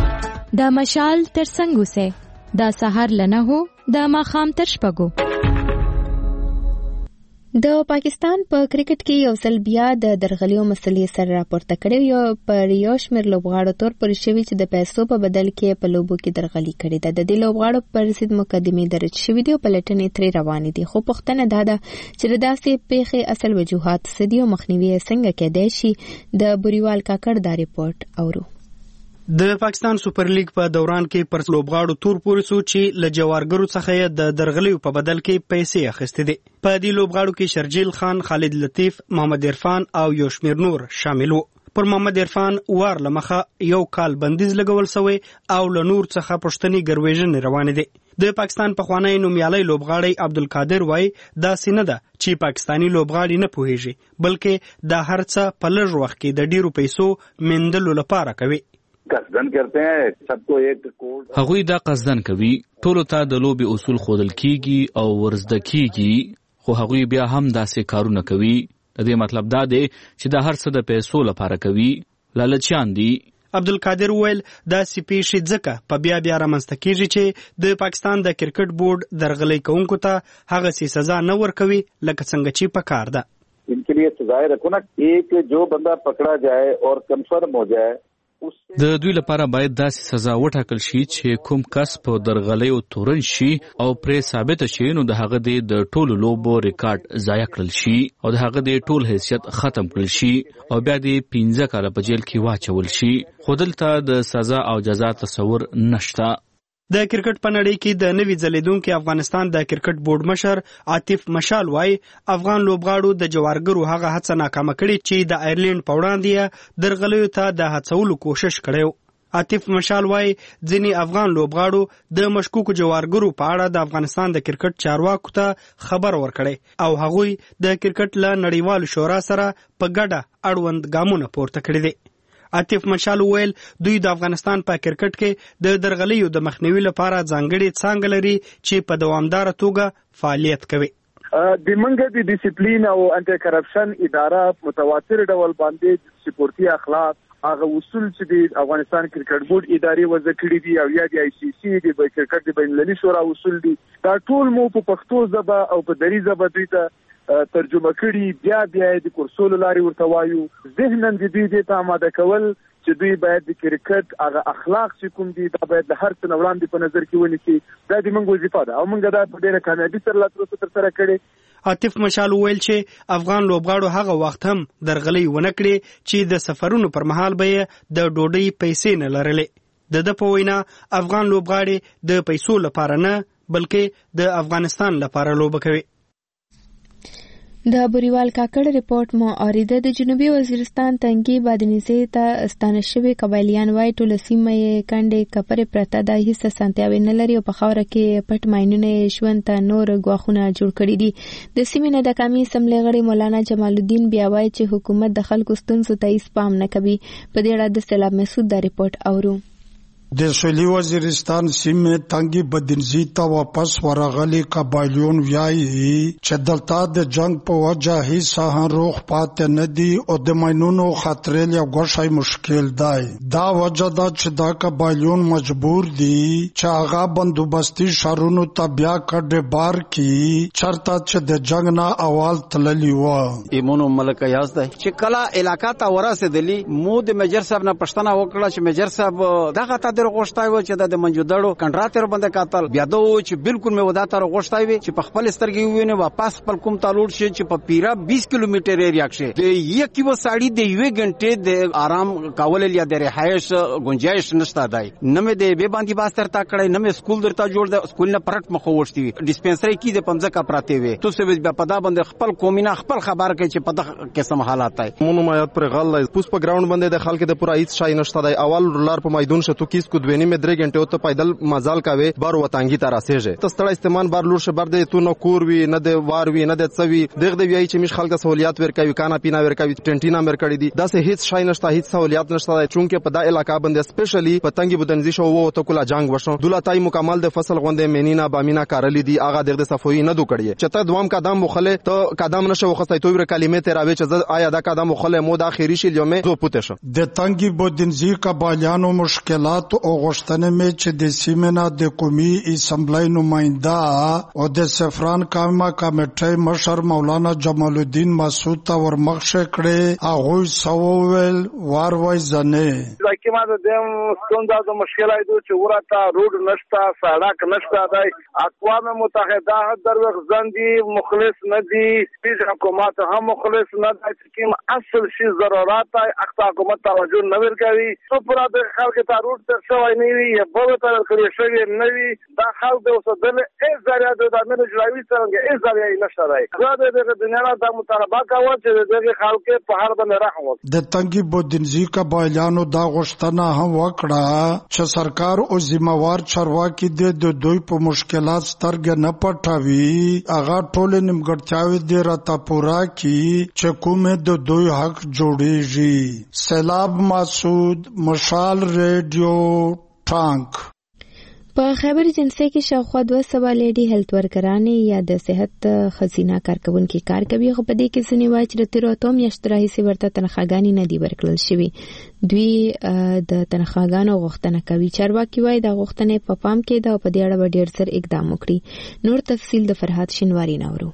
دا مشال تر څنګه سه دا سحر لنه هو دا ماخام تر شپږو. د پاکستان په کرکټ کې یو ځل بیا د درغلیو مسلې سره راپورته کړي یو پر یو شمېر لوبغاړو تور پر شوي چې د پیسو په بدل کې په لوبو کې درغلي کړي ده. د دې لوبغاړو پر ضد مقدمې درج شوي دي او پلټنې ترې روانې دي. خو پوښتنه دا ده چې داسې پیښې اصل وجوهات څه دي او مخنیوي یې څنګه کېدای شي. د بوریوال کاکړ دا ریپورت اورو. د پاکستان سوپر لیګ په دوران کې پر لوبغاړو تور پورې سو چې له جوارګرو څخه د درغلیو په بدل کې پیسې اخیستې دي. په دې لوبغاړو کې شرجیل خان، خالد لطیف، محمد عرفان او یو شمېر نور شامل وو. پر محمد عرفان وار لمخه یو کال بندیز لګول شوی او له نور څخه پښتني ګرویژن روانې دي. د پاکستان پخوانی نومیالي لوبغاړی عبدالقادر وای دا سینه ده چې پاکستانی لوبغاړي نه پوهیږي بلکې دا هر څه په لږ وخت کې د ډیرو پیسو مندلو لپاره کوي. قصدن کرتے ہیں سب کو ایک کوڈ هغوی دا قصدن کوي ټولو ته د لوبي اصول خودل کیږي او ورزده کیږي خو هغوی بیا هم داسې کارونه کوي. د دې مطلب دا دی چې دا هر څه د پیسو لپاره کوي. لالچیان دي. عبدالقادر ویل دا سپیشي ځکه په بیا رامنځته کیږي چې د پاکستان د کرکټ بورډ درغلي کوونکو ته هغه سي سزا نه ورکوي لکه څنګه چې پکار ده. ان کے لیے سزائیں رکھو نا ایک جو بندہ پکڑا جائے اور کنفرم ہو جائے د دوی لپاره باید داسې سزا وټاکل شي چې کوم کس په درغلیو تورن شي او پرې ثابت شي نو د هغه د ټولو لوبو ریکارډ ضایع کړل شي او د هغه د ټول حیثیت ختم کړل شي او بیا د 15 کاله په جیل کې واچول شي. خو دلته د سزا او جزا تصور نشته. د کرکټ په نړۍ کې د نوي ځلیدونکو افغانستان د کرکټ بورډ مشر عاطف مشال وای افغان لوبغاړو د جوارګرو هغه هڅه ناکامه کړې چې د آیرلند په وړاندې درغلیو ته د هڅولو کوشش کړو. عاطف مشال وای ځینې افغان لوبغاړو د مشکوکو جوارګرو په اړه د افغانستان د کرکټ چارواکو ته خبر ورکړي او هغوی د کرکټ له نړیوال شورا سره په ګډه اړوند ګامونه پورته کړي دي. عاطف مشال ویل دوی د افغانستان په کرکټ کې د درغلیو د مخنیوي لپاره ځانګړي څانګه لري چې په دوامدار توګه فعالیت کوي. د منګه د ډیسپلین او انټي کرپشن اداره متواتر ډول باندې سپورتي اخلاق هغه اصول چې د افغانستان کرکټ بورډ ادارې وضع کړي دي او یا د آی سی سی د کرکټ د بین المللي شورا اصول دي دا ټول مو په پښتو ژبه او په دری ژبه دوی ته ترجمه کړي بیا د کورسولو لاري ورته وایو. ذهناً د دې ته آماده کول چې دوی باید د کرکټ هغه اخلاق چې کوم دي دا باید د هر څه نه وړاندې په نظر کې ونیسي. دا د موږ وظیفه ده او موږ دا په ډېره کامیابي سره لا تر اوسه ترسره کړې. عاطف مشال ویل چې افغان لوبغاړو هغه وخت هم درغلي ونه کړې چې د سفرونو پر مهال به د ډوډۍ پیسې نه لرلې. د په وینا افغان لوبغاړي د پیسو لپاره نه بلکې د افغانستان لپاره لوبه کوي. د بوریوال کاکړ ریپورت مو اوریده. د جنوبي وزیرستان تنګي بادنیزې ته ستانه شوي قبایلیان وای ټول سیمه یې کندې کپرې پرته د هیڅ سانتیاوي نه لري او په خاوره کې پټ ماینونه ژوند ته نور غواخونه جوړ کړي دي. د سیمې نه د قومي اسمبلی غړي مولانا جمال الدین بیا وای چې حکومت د خلکو ستونزو ته هیڅ پام نه کوي. په دې اړه د سیلاب مسعود دا ریپورت اورو. د سویلي وزیرستان سیمې تنګي بدنزي ته واپس ورغلي قبایلیون وایي چې دلته د جنگ په وجه هیڅ روغ پاتې نه دي او د ماینونو خطرې یا غوښای مشکل دی. دا وجه ده چې دا قبایلیون مجبور دي چې هغه بندوبستي شهرونو ته بیا کډې بار کی چرته چې د جنگ نه اول تللی و. ایمونو ملک یاز دی چې کله علاقہ ته ورسېدلی مو د میجر صاحب نه پښتنه وکړه چې میجر صاحب دغه در غوښتای و چې د منجودړو کنټراتر باندې قاتل بیا دو چې بالکل مې ودا تر غوښتای وي چې په خپل سترګې ویني واپس خپل کوم تعلق شي چې په پیرا 20 کیلومتر ایریا کې د یک و ساړي د یو غنټه د آرام کول یا د رهایش گنجائش نشته دی. نه مې د به باندې باستر تا کړی نه مې سکول درته جوړ د سکول نه پرټ مخ وښتي ډیسپنسری کې د 15 کا پراته وي تو سه بیا په دا باندې خپل قومینا خپل خبر کوي چې په دغه قسم حالات دی. مونږ ما یاد پر غل پوس په ګراوند باندې د خلک د پورا هیڅ شای نشته دی. اول لار په میدان شتو کیس کو دوینی میں 3 घंटे ته پیدل مزال کاوي بار وتانګي ته راسېږي ته ستړی استعمال بار لور شه بر دې تو نو کور وی نه د وار وی نه د څوي دغه دی وی چې مش خلک سہولیات ورکوي کانا پینا ورکوي ټنټینا ورکړي دي دا سه هیڅ شای نشته هیڅ سہولیات نشته چونکه په دا علاقہ باندې سپیشلی پتنګي بدنزي شو وو ته کولا جنگ وشو دولتای مکمل د فصل غوندې مینینا بامینا کارلی دي اغه دغه صفوی نه دو کړي چته دوام قدم مخله ته قدم نشو خصای تو ور کلمې ته راوي چې آیا دا قدم مخله مو د اخیری شي یومه زو پوتشه د تنګي بدنزي قبایلیانو مشکلات او غشتنه می چې د سیمنا د قومي اسمبلی نماینده او د سفران کاما کمیټې مشر مولانا جمال الدین مسعود ته ورمخشه کړي هغه سوول واروي ځنه لکه ما د ستونزه د مشکلای دوی چې ورته روډ نشتا سړک نشتا د اقوام متحده در وغزندي مخلص نه دي سپیس حکومت هم مخلص نه دي چې اصل شي ضرورت اخت حکومت توجه نه ورکوي څو پر د خلک ته روډ تر شوی نه وي یا په تر کړی شوی نه وي دا خلک د وسدل ازاریا د امن جوړوي څنګه ازاریا نشته راځي دا د دنیا د مطالبه کوي چې دغه خلک په هر باندې رحم وکړي د تنګي بودنزي قبایلانو دا غوښتنه هم وکړه چې سرکار او ذمہوار چارواکي د دوی په مشکلات سترګې نه پټوي هغه ټول نیمګړتیاوي د راته پورا کی چې کومه د دوی حق جوړیږي. سیلاب مسعود مشال ریډیو ټانک. په خیبر جنسي کې شاوخوا 200 لیډي هیلث ورکرانې یا د صحت خزینه کارکونکي کار کوي خو په دې کې ځینې وایي چې د تیرو اتم میاشتو راهیسې ورته تنخواګانې نه دي ورکړل شوي. دوی د تنخواګانو غوښتنه کوي. چارواکي وایي دا غوښتنې په پام کې ده او په دې اړه به ډېر ژر اقدام وکړي. نور تفصیل د فرحات شینواری نورو.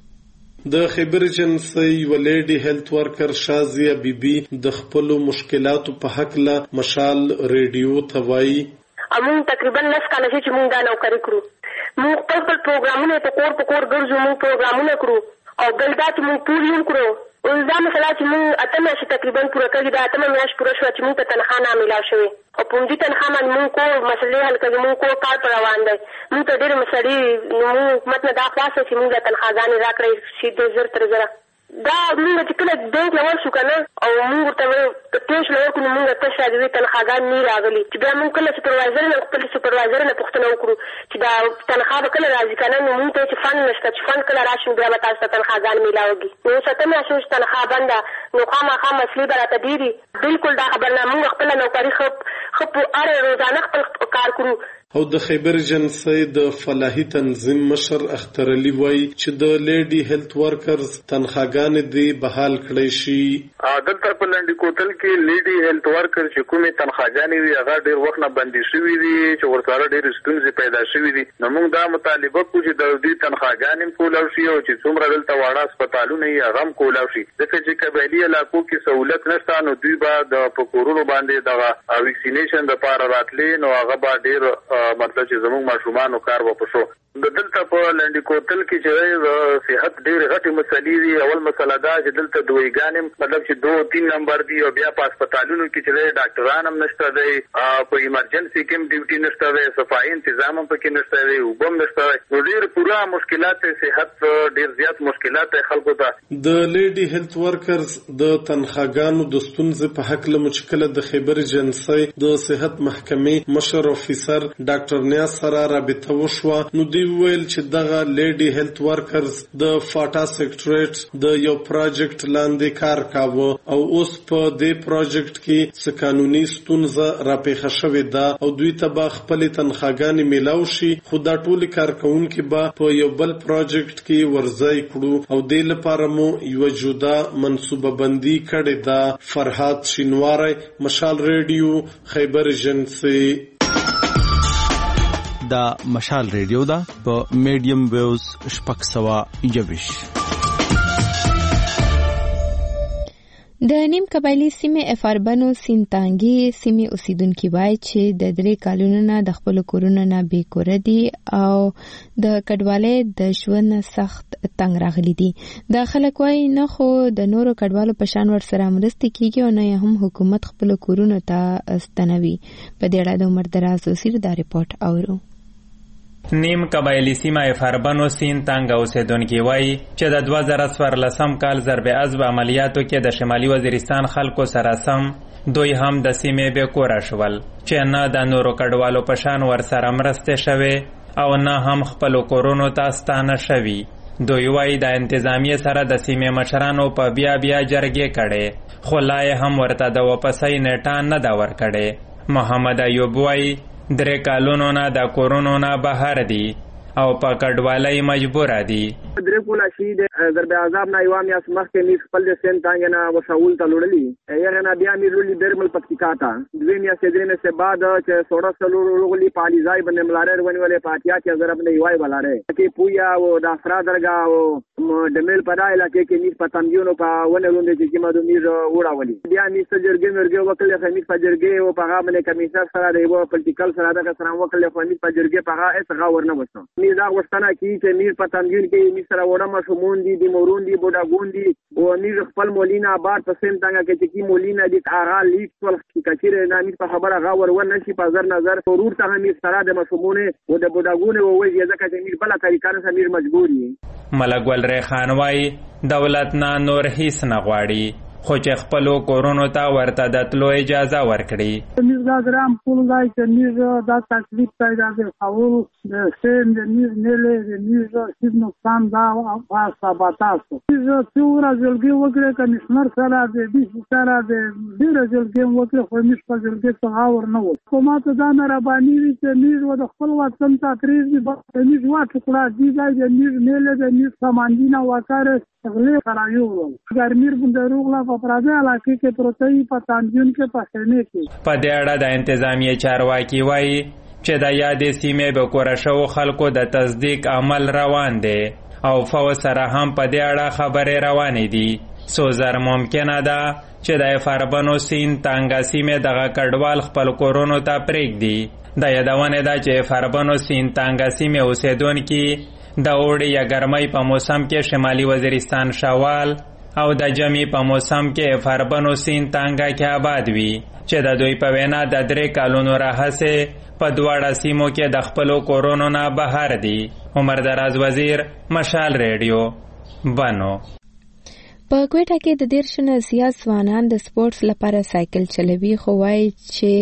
د خیبر جنسي ولیډي هیلث ورکر شازیه بیبي د خپل مشکلاتو په حق له مشال ریډیو ته وایي امون تقریبا 10 کاله چې مونږ دا نوکری کړو مونږ خپل پروګرامونه په کور ګرځو مونږ پروګرامونه کړو او بل دا چې مونږ پوری هم کړو او دا مثلا چې مونږ اته میاشتې تقریبا پوره کړې دا اته میاشتې پوره شو چې مونږ ته تنخواه نه ملاو شوې او په دې تنخواه باندې مونږ کو مسلې حل کوي مونږ کو کار پر روان دی مونږ ته ډېر مسلې نو حکومت نه دا خلاصه چې مونږ تنخواهګانې راکړې شي د زر تر زره دا موږ چې کله بینک لور شو کنه او موږ ته تېش لور کو موږ ته شاده تنخواهګان نه راغلي چې بیا موږ کله سپروایزر نه خپل سپروایزر نه پوښتنه وکړو چې دا تنخواه کله راځي کنه نو موږ ته چې فن نشته چې فن کله راشي بیا به تاسو ته تنخواهګان میلاوږي نو ستمه شو چې تنخواه بنده نو خامخا مسلې به راته ډېري بالکل دا خبر نه موږ خپل نوکري خپ اره روزانه خپل کار کوو. او د خیبر جنسي د فلاحي تنظیم مشر اختر علي وایي چې د لیډي هیلث ورکرز تنخواګانې دی بحال کړی شي. دلته په لنډي کوتل کې لیډي هیلث ورکر چې کومې تنخواګانې وي هغه ډېر وخت نه بندي شوي دي چې ورسره ډېرې ستونزې پیدا شوي دي نو موږ دا مطالبه کوو چې د دې تنخواګانې کولاو شي او چې څومره دلته واړه هسپتالونه یې هغه هم کولاو شي ځکه چې قبایلي علاقو کې سهولت نشته نو دوی به د پکورونو باندې دغه ویکسینیشن لپاره راتلي نو هغه به ډېر مطلب چې زموږ ماشومان کار وپښو. د دلته په لنډي کوتل کې چې صحت ډېر غټي مسلې دي. اول مسله دا چې دلته دویګانې مطلب چې 2-3 نمبر دي او بیا په هسپتالونو کې چې ډاکټران هم نشته دی په ایمرجنسي کې هم ډیوټي نشته دی صفایي تنظیم هم پکې نشته دی اوبه هم نشته دی نو ډېر پوره مشکلات صحت ډېر زیات مشکلات خلکو ته. د لیډي هیلث ورکرز د تنخواګانو د ستونزې په حق له مشکله د خیبر جنسي د صحت محکمې مشر افیسر ډاکټر نیاز سره رابطه وشوه نو دی ویل چې دغه لیډي هیلث ورکرز د فاټا سیکریټریټ د یو پروجیکټ لاندې کار کاوه او اوس په دې پروجیکټ کې څه قانوني ستونزه راپېښه شوې ده او دوی ته به خپل تنخواګانې میلاو شي خو دا ټول کارکونکي به په یو بل پروجیکټ کې ورځای کړو او دې لپاره مو یو جدا منصوبه بندي کړې ده. فرحات شینواری مشال ریډیو خیبر جنسي. دا مشال ریډیو دا په میډیم ویوز شپږ سوه یویش. د نیم قبایلی سیمې افاربنو سینتانګي سیمې اوسیدونکي وایي چې د 3 کالونو نه د خپل کورونو نه بې کوره دي او د کډوالۍ د ژوند سخت تنګ راغلي دي. دا خلک وایي نه خو د نورو کډوالو په شان ورسره مرستې کیږي او نه هم حکومت خپل کورونو ته ستنوي. په دې اړه د عمر دراز وزیر دا ریپورت اورو. نیم قبایلی سیمه افاربنو سین تنگ اوسیدونکي وایي چې د 2014 کال ضرب عضب عملیاتو کې د شمالي وزیرستان خلکو سره سم دوی هم د سیمې بې کوره شول چې نه د نورو کډوالو په شان ورسره مرستې شوې او نه هم خپلو کورونو ته ستانه شوي. دوی وایي د انتظامیې سره د سیمې مشرانو په بیا جرګې کړې خو لا یې هم ورته د واپسۍ نیټه نه ده ورکړې. محمد ایوب وایي 3 کالونو نه د کورونو نه بهر دي او په کډوالۍ مجبور دي. درې کولا شي د ضرب عذاب نه یوام یا سمخ کې می خپل سین تانګ نه وسول تلوللی یغه نه بیا می لولي درمل پکتیکاتا دوی میا سیدرینه سے بعد چې سوړه سلولغلی پالیزای باندې ملاره ونولې پاتیا چې ضرب نه یوای بلاره کې پویا او د افراد درګه او دمل پدا علاقې کې می پتامګونو په ونلوند چې مدو میر وړاولي بیا می سجرګې مرګه وکړه خمیس فجرګې او په هغه باندې کمیسر سره دی او پولیټیکل سره د سره وکړه خمیس فجرګې په هغه اس غاور نه وسو می دا وستانه کی چې میر پتامګون کې می سره وړه مشمون دي د مورون دي بوډاګون دي او میر خپل مولینا آباد په سیم څنګه کې چې مولینا دي هغه لیک ټول کچیر نه می په خبره غاور ور نشي په نظر ضرور ته می سره د مشمونه او د بوډاګون او وایي ځکه چې میر بل طریقې سره میر مجبور دي. ملک ګل ریحان وايي دولت نه نور هیڅ نه غواړي خو چې خپلو کورونو ته ورته د تلو اجازه ورکړي. میرزا ګرام پول دی چې میرزا دا تکلیف پیدا دی خول د سیم د میرزا هیڅ نقصان دا واسه باتاسو میرزا څوره ځلګي وکړي کمشنر سره د دې سره د ډیر ځلګي وکړي خو مش په ځلګي څه اور نه و کومه دا نه ربانی وي چې میرزا د خپل وطن ته تریز دی په میرزا واټ کړه دی د میرزا د میرزا سامانجینا وکړه غلې خرایو ګرمیر بندروغلا په پرازه علاقې کې پروتای په تانجون کې په خیمه کې په دې اړه د انتظامیه چارواکي وایي چې د یادې سیمې به کورشو خلکو د تصدیق عمل روان دی او فوج سره هم په دې اړه خبرې روانې دي. څو زر ممکنه ده چې د فاربنو سیند تانګا سیمې دغه کډوال خپل کورونو ته پرېږدي. د یادونه ده چې فاربنو سیند تانګا سیمې اوسېدونکي د اوړي یا ګرمۍ په موسم کې شمالي وزیرستان شوال او د جمی په موسم کې فاربنو سیند تانګا کې آباد وي چې د دوی په وینا د 3 کالونو راهسې په دواړه سیمو کې د خپلو کورونو نه بهر دي. عمر دراز وزیر مشال ریډیو بنو. په کوټه کې د 10 نه زیات ځوانان د سپورتس لپاره سایکل چلوي خو وايي چې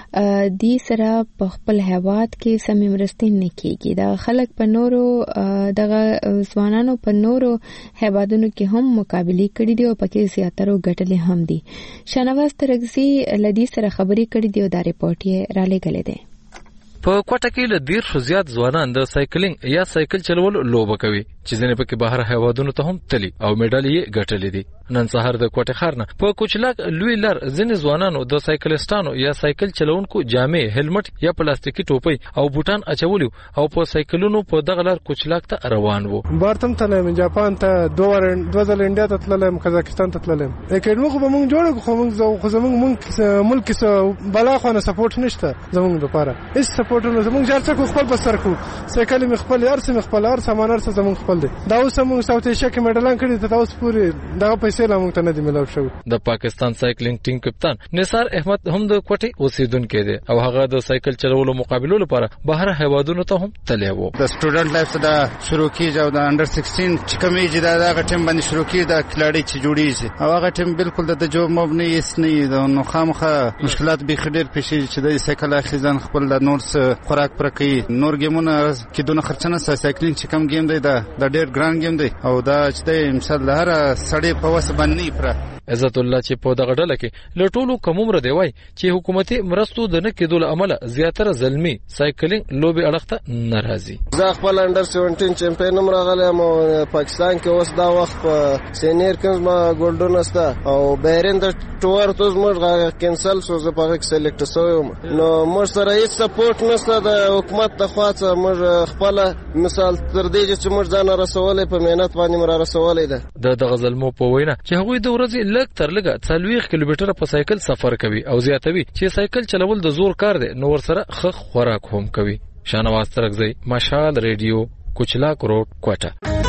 دې سره په خپل هیواد کې سمې مرستې نه کیږي. دا خلک په نورو دغه ځوانانو په نورو هیوادونو کې هم مقابله کړې دي او پکې زیاتره ګټلې هم دي. شنواز ترغزي لدی سره خبرې کړې دي او دا رپورټ یې را لګلې ده. په کوټه کې له 10 زیات ځوانان د سایکلینګ یا سایکل چلولو لوبه کوي چې ځنې پکې بهر هیوادونو ته هم تلي او میډال یې ګټلې دي. نن سهار د کوټه ښار نه په کوچلاک لوی لار ځنې ځوانانو د سایکلستانو یا سایکل چلونکو جامې هلمټ یا پلاستیکي ټوپۍ او بوټان اچولیو او په سایکلونو په دغه لار کوچلاک ته روان وو. بارتم تلم جاپان ته 2 ځله انډیا ته تلم قزاقستان ته تلم اکیډمو خو به مونږ جوړ خو مونږ ملک بلا خو نه سپورټ نشته زمونږ لپاره هیڅ سپورټ نه زمونږ جارڅ کو خپل بسر کو سایکل می خپل ارس می خپل ار سامان ارس زمونږ خپل دي دا اوس مونږ ساوث ایشیا کې میډالان کړی ته اوس پوری دغه پیسې لا مونږ ته نه دی ملو شو. د پاکستان سایکلینګ ټیم کپتان نثار احمد هم د کوټي اوسیدونکو دی او هغه د سایکل چلولو مقابلو لپاره بهر هیوادونو ته هم تللی وو. د سټوډنټ لایف دا شروع کیږي او د انډر 16 چې کومې چې دا ټیم باندې شروع کیږي د کلاړي چې جوړیږي او هغه ټیم بالکل د جو مبني هیڅ نه دی نو خامخه مشکلات به خډیر پېښې چې د سایکل اخیزان خپل د نور خوراک پر کوي نور ګیمونه کې دونه خرچنه سایکلینګ چې کم گیم دی دا ډېر ګران گیم دی او دا چې د مثال هر سړی په وسه باندې پر عزت الله چې په دغه ډله کې لټولو کومره دی وای چې حکومتي مرستو د نه کېدو عمل زیاتره ظلمي سایکلینګ لوبي اړخته ناراضي. زه خپل انډر 17 چمپیون هم راغلم او پاکستان کې اوس دا وخت په سینیر کې ما ګولډن استا او بهرین د ټور توز موږ کینسل شو زه په کې سلیکټ شوم نو موږ سره هیڅ سپورټ نشته د حکومت د خواڅه موږ خپل مثال تر دې چې موږ ځان رسولې په مهنت باندې مر رسولې ده. د غزلمو په وینا چې هغوی د ورځې لږ تر لږه 40 کیلومتره په سایکل سفر کوي او زیاتوي چې سایکل چلول د زور کار دی نو ورسره خخ خوراک هم کوي. شانواز ترغزي مشال ریډیو کوچلاک روډ کوټه.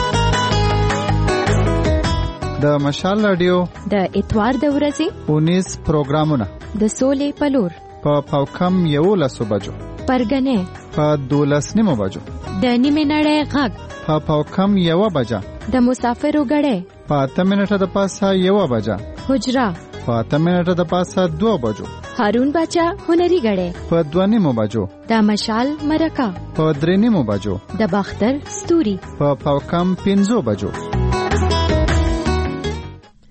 د مشال رادیو د اتوار د ورځې 19 پروګرامونه د سولې پلور په پاوکم 11 بجو پرګنې په 12 بجو د نیمه نړۍ غږ په پاوکم 1 بجه د مسافرو غړې په 8 منټه د پاسه 1 بجه حجرا په 8 منټه د پاسه 2 بجو هارون بچا هنري غړې په 2 بجو د مشال مرکا په 3 بجو د باختر ستوري په پاوکم 15 بجو.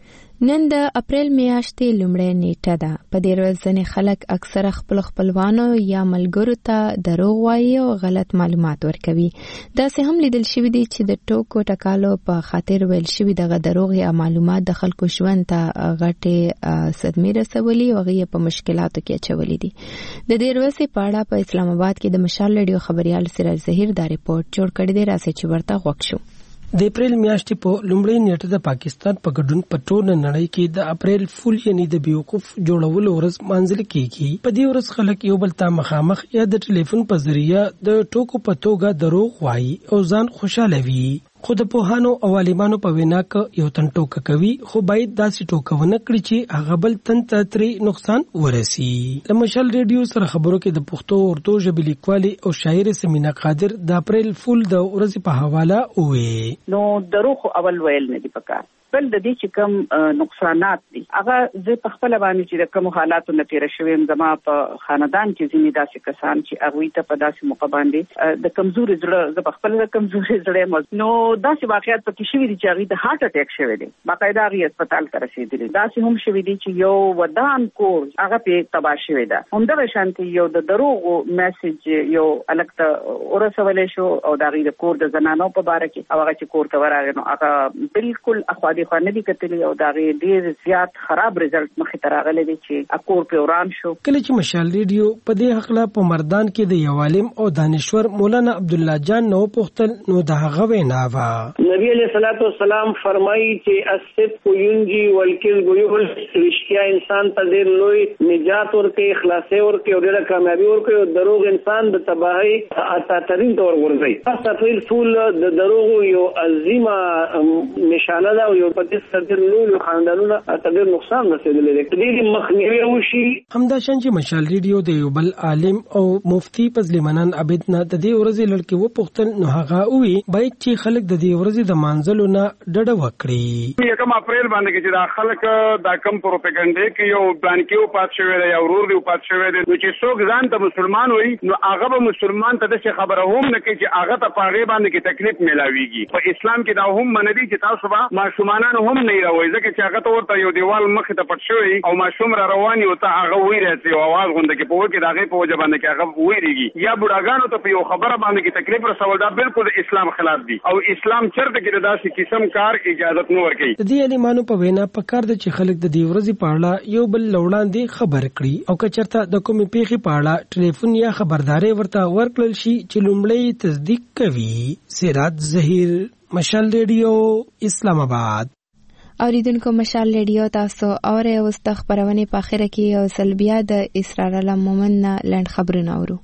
نن د اپریل میاشتې لومړۍ نیټه ده. په دې ورځ ځینې خلک اکثره خپل خپلوانو یا ملګرو ته دروغ وایي او غلط معلومات ورکوي. داسې هم لیدل شوي دي چې د ټوکو ټکالو په خاطر ویل شوي دغه دروغ یا معلومات د خلکو ژوند ته غټې صدمې رسولي او هغه په مشکلاتو کې اچولي دي. د دې ورځې په اړه په اسلام آباد کې د مشال ریډیو خبريال سراج ظهیر دا ریپورت جوړ کړی دی. راځي چې ورته غوښ شو. د اپریل میاشتې په لومړۍ نیټه د پاکستان په ګډون په ټوله نړۍ کې د اپریل فول یعنی د بیوقوف جوړولو ورځ مانځل کیږي. په دې ورځ خلک یو بل ته مخامخ یا د ټلیفون په ذریعہ د ټوکو په توګه دروغ وایي او ځان خوشاله وي. خو د پوهانو او عالمانو په وینا کې یو تن ټوکه کوي خو باید داسې ټوکونه کړي چې هغه بل تن ته ترې نقصان ورسي. د مشال ریډیو سره خبرو کې د پښتو اردو ژبې لیکوالي او شاعر سمینا قادر د اپریل فول د ورځې په حواله وې. نو دروغ اول ویل نه دی پکار، بل د دې چې کوم نقصانات دي هغه زه په خپل باندې چې د کوم حالاتو نه تیر شوم زما په خاندان کې ځینې داسې کسان چې هغه ته په داسې موقع باندې د کمزوري زړه زه په خپل کمزوري زړه نو داسې واقعیت پکې شوي دي چې هغه د هارت اٹیک شوی دی، باقاعده هغه هسپتال ته رسیدلی. داسې هم شوي دي چې یو ودان کور هغه په تباہ شوی ده. همدغه شانتي یو د دروغ میسج یو الکته ورسولې شو او د هغه د کور د زنانو په باره کې هغه چې کور ته ورغی نو هغه بالکل اخوادي خو نه دي کتلي او دا غي ډیر زیات خراب رزلټ مخې ته راغلی دی چې اکور په وران شو. کله چې مشال ریډیو په دې حقله په مردان کې د یو عالم او دانشور مولانا عبدالله جان نو پختل نو د هغه وینا وا نبی علیہ الصلوۃ والسلام فرمایي چې الصدق ينجي والكذب يهلك. رښتیا انسان ته ډیر لوی نجات ورکوي، خلاصي ورکوي او ډیره کامیابی ورکوي او دروغ انسان د تباہي اتاترین تور ورځي. اپریل فول د دروغ یو عظیمه نشانه ده او یو ستر لوی خاندانونه اتبر نقصان رسیدلی دی. دې مخنیوي وشي. همدا شان چې مشال ریډیو د یو بل عالم او مفتی فضل منان عبد نه د دې ورځې لړکې و پختل نو هغه وی باید چې خلک د دې ورځې د مانځلو نه ډډه وکړي. یکم اپریل باندې چې دا خلک دا کم پروپاګاندا کې یو بانکیو پات شوی دی، یو ورور دی پات شوی دی، نو چې څوک ځان ته مسلمان وي نو هغه به مسلمان ته د خبره هم نه کوي چې هغه ته پاغه باندې کې تکلیف ملاويږي. په اسلام کې دا هم مندي چې تاسو به ماشومان هم نه راوي ځکه چې هغه ته ورته یو دیوال مخ ته پټ شوی او ماشوم را رواني او ته هغه وی راځي او आवाज غونډه کې په وګه داغه په وجه باندې کې هغه ویریږي یا بډاګانو ته په یو خبره باندې کې تکلیف رسول دا بالکل اسلام خلاف دي او اسلام چرته کې داسې قسم کار اجازه نه ورکوي. د دې عالمانو په وینا پکار د چې خلک د دې ورځې په اړه یو بل لوړاندې خبر کړي او کچرته د کومې پیښې په اړه ټلیفون یا خبرداري ورته ورکړل شي چې لومړی تصدیق کوي. سراج ظهیر، مشال ریډیو، اسلام آباد. اوریدونکو مشال ریډیو تاسو اوره اوس د خبرونه په اخره کې یو سلبیا د اسرار الله مومن نه لاند خبرونه اورو.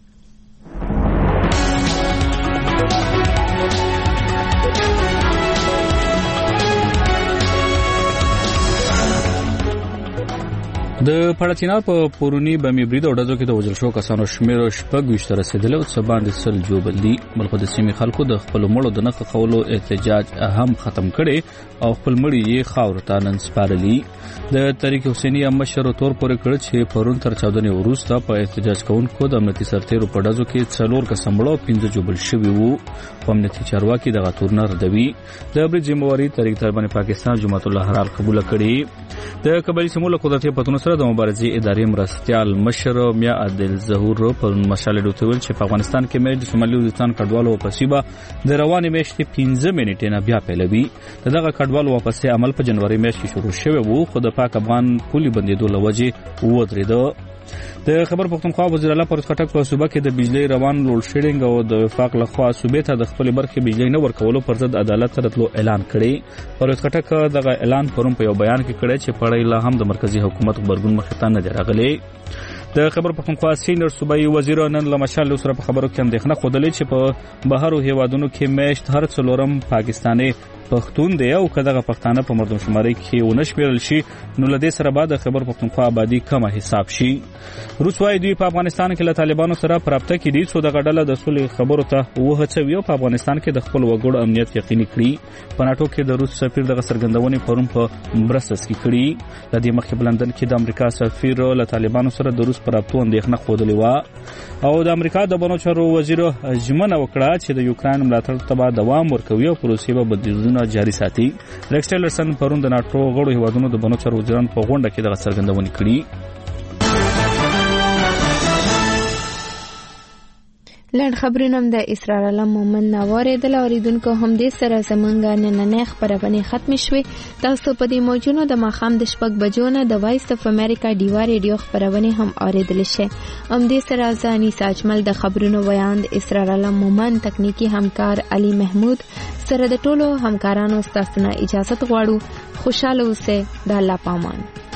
د پړتینا په پورونی بمی برید او ډزو کې د وژل شو کسانو شمیر شپږ وشت رسیدل او څه باندې سل جوبل دي. بلخو د سیمې خلکو د خپل مړو د نخ خولو احتجاج هم ختم کړي او خپل مړي یې خاور ته نن سپارلي. د تحریک حسینی مشر تور پورې کړ چې پرون تر 14 وروسته په احتجاج کوونکو د امنیتي سرتیرو په ډزو کې څلور کسان مړو 15 جوبل شوي وو. په امنیتي چارواکي دغه تورنه ردوي. د برید ذمہواری تحریک طالبان پاکستان جمعیت الله حرال قبول کړي. د قبایلی سمول قدرتي پتون سره د مبارزې ادارې مرستيال مشر میا عادل ظهور په مشال ډوتل چې په افغانستان کې مې د شمالي وزیرستان کډوالو واپسیبه د روانې میاشتې 15 منټې نه بیا پیلوي. دغه کډوالو واپسې عمل په جنوري میاشت کې شروع شوی وو خو د پاک افغان پولي بندیدو لوجه ودرېده. د خبر پښتونخوا وزیر اعلی پرویز خټک په صوبه کې د بجلی روان لوډ شیډینګ او د وفاق لخوا صوبې ته د خپل برخې بجلی نه ورکولو پر ضد عدالت ته راتلو اعلان کړی. پرویز خټک دغه اعلان پرون په یو بیان کې کړی چې پړی لا هم د مرکزی حکومت خبرګون مخ ته نه دی راغلی. د خبر پښتونخوا سینیئر صوبایي وزیر نن له مشال سره په خبرو کې اندېښنه خوده چې په بهرو هیوادونو کې میشت هر څلورم پاکستاني پښتون دی او کداغه پښتانه په مردم شماري کې ونشمیرل شي نو لدې سره بعد خبر پښتونخوا آبادی کمه حساب شي. روس وايي دوی په افغانستان کې له طالبانو سره په رابطه کې دي څو دغه ډله د صلح خبرو ته وهڅوي او په افغانستان کې د خپل وګړو امنیت یقیني کړي. په ناټو کې د روس سفیر دغه څرګندونې پرون په برسلز کې کړي. د دې مخکې په لندن کې د امریکا سفیر له طالبانو سره د روس په رابطو اندېښنه ښودلې وه او د امریکا د بڼو چارو وزیر ژمنه وکړه چې د یوکران ملاتړ ته به دوام ورکوي او په روسیې به بدلونونه جاري ساتي. ریکس ټیلرسن پرون د ناټو غړو هیوادونو د بڼو چارو وزیرانو په غونډه کې دغه څرګندونې کړي. لنډ خبرونه د اسرار علم مومن ناوریدل اوریدونکو هم دې سره زمونږ نننۍ خبرونه ختم شوې. تاسو په دې موجونو د ماخام د 6 بجو نه د وایس اف امریکا ډیوا ریډیو خبرونه هم اوریدل شي. هم دې سره ځاني ساجمل د خبرونو ویاند اسرار علم مومن تکنیکی همکار علي محمود سره د ټولو همکارانو ستاسو نه اجازه غواړو. خوشاله اوسئ. د الله پامان.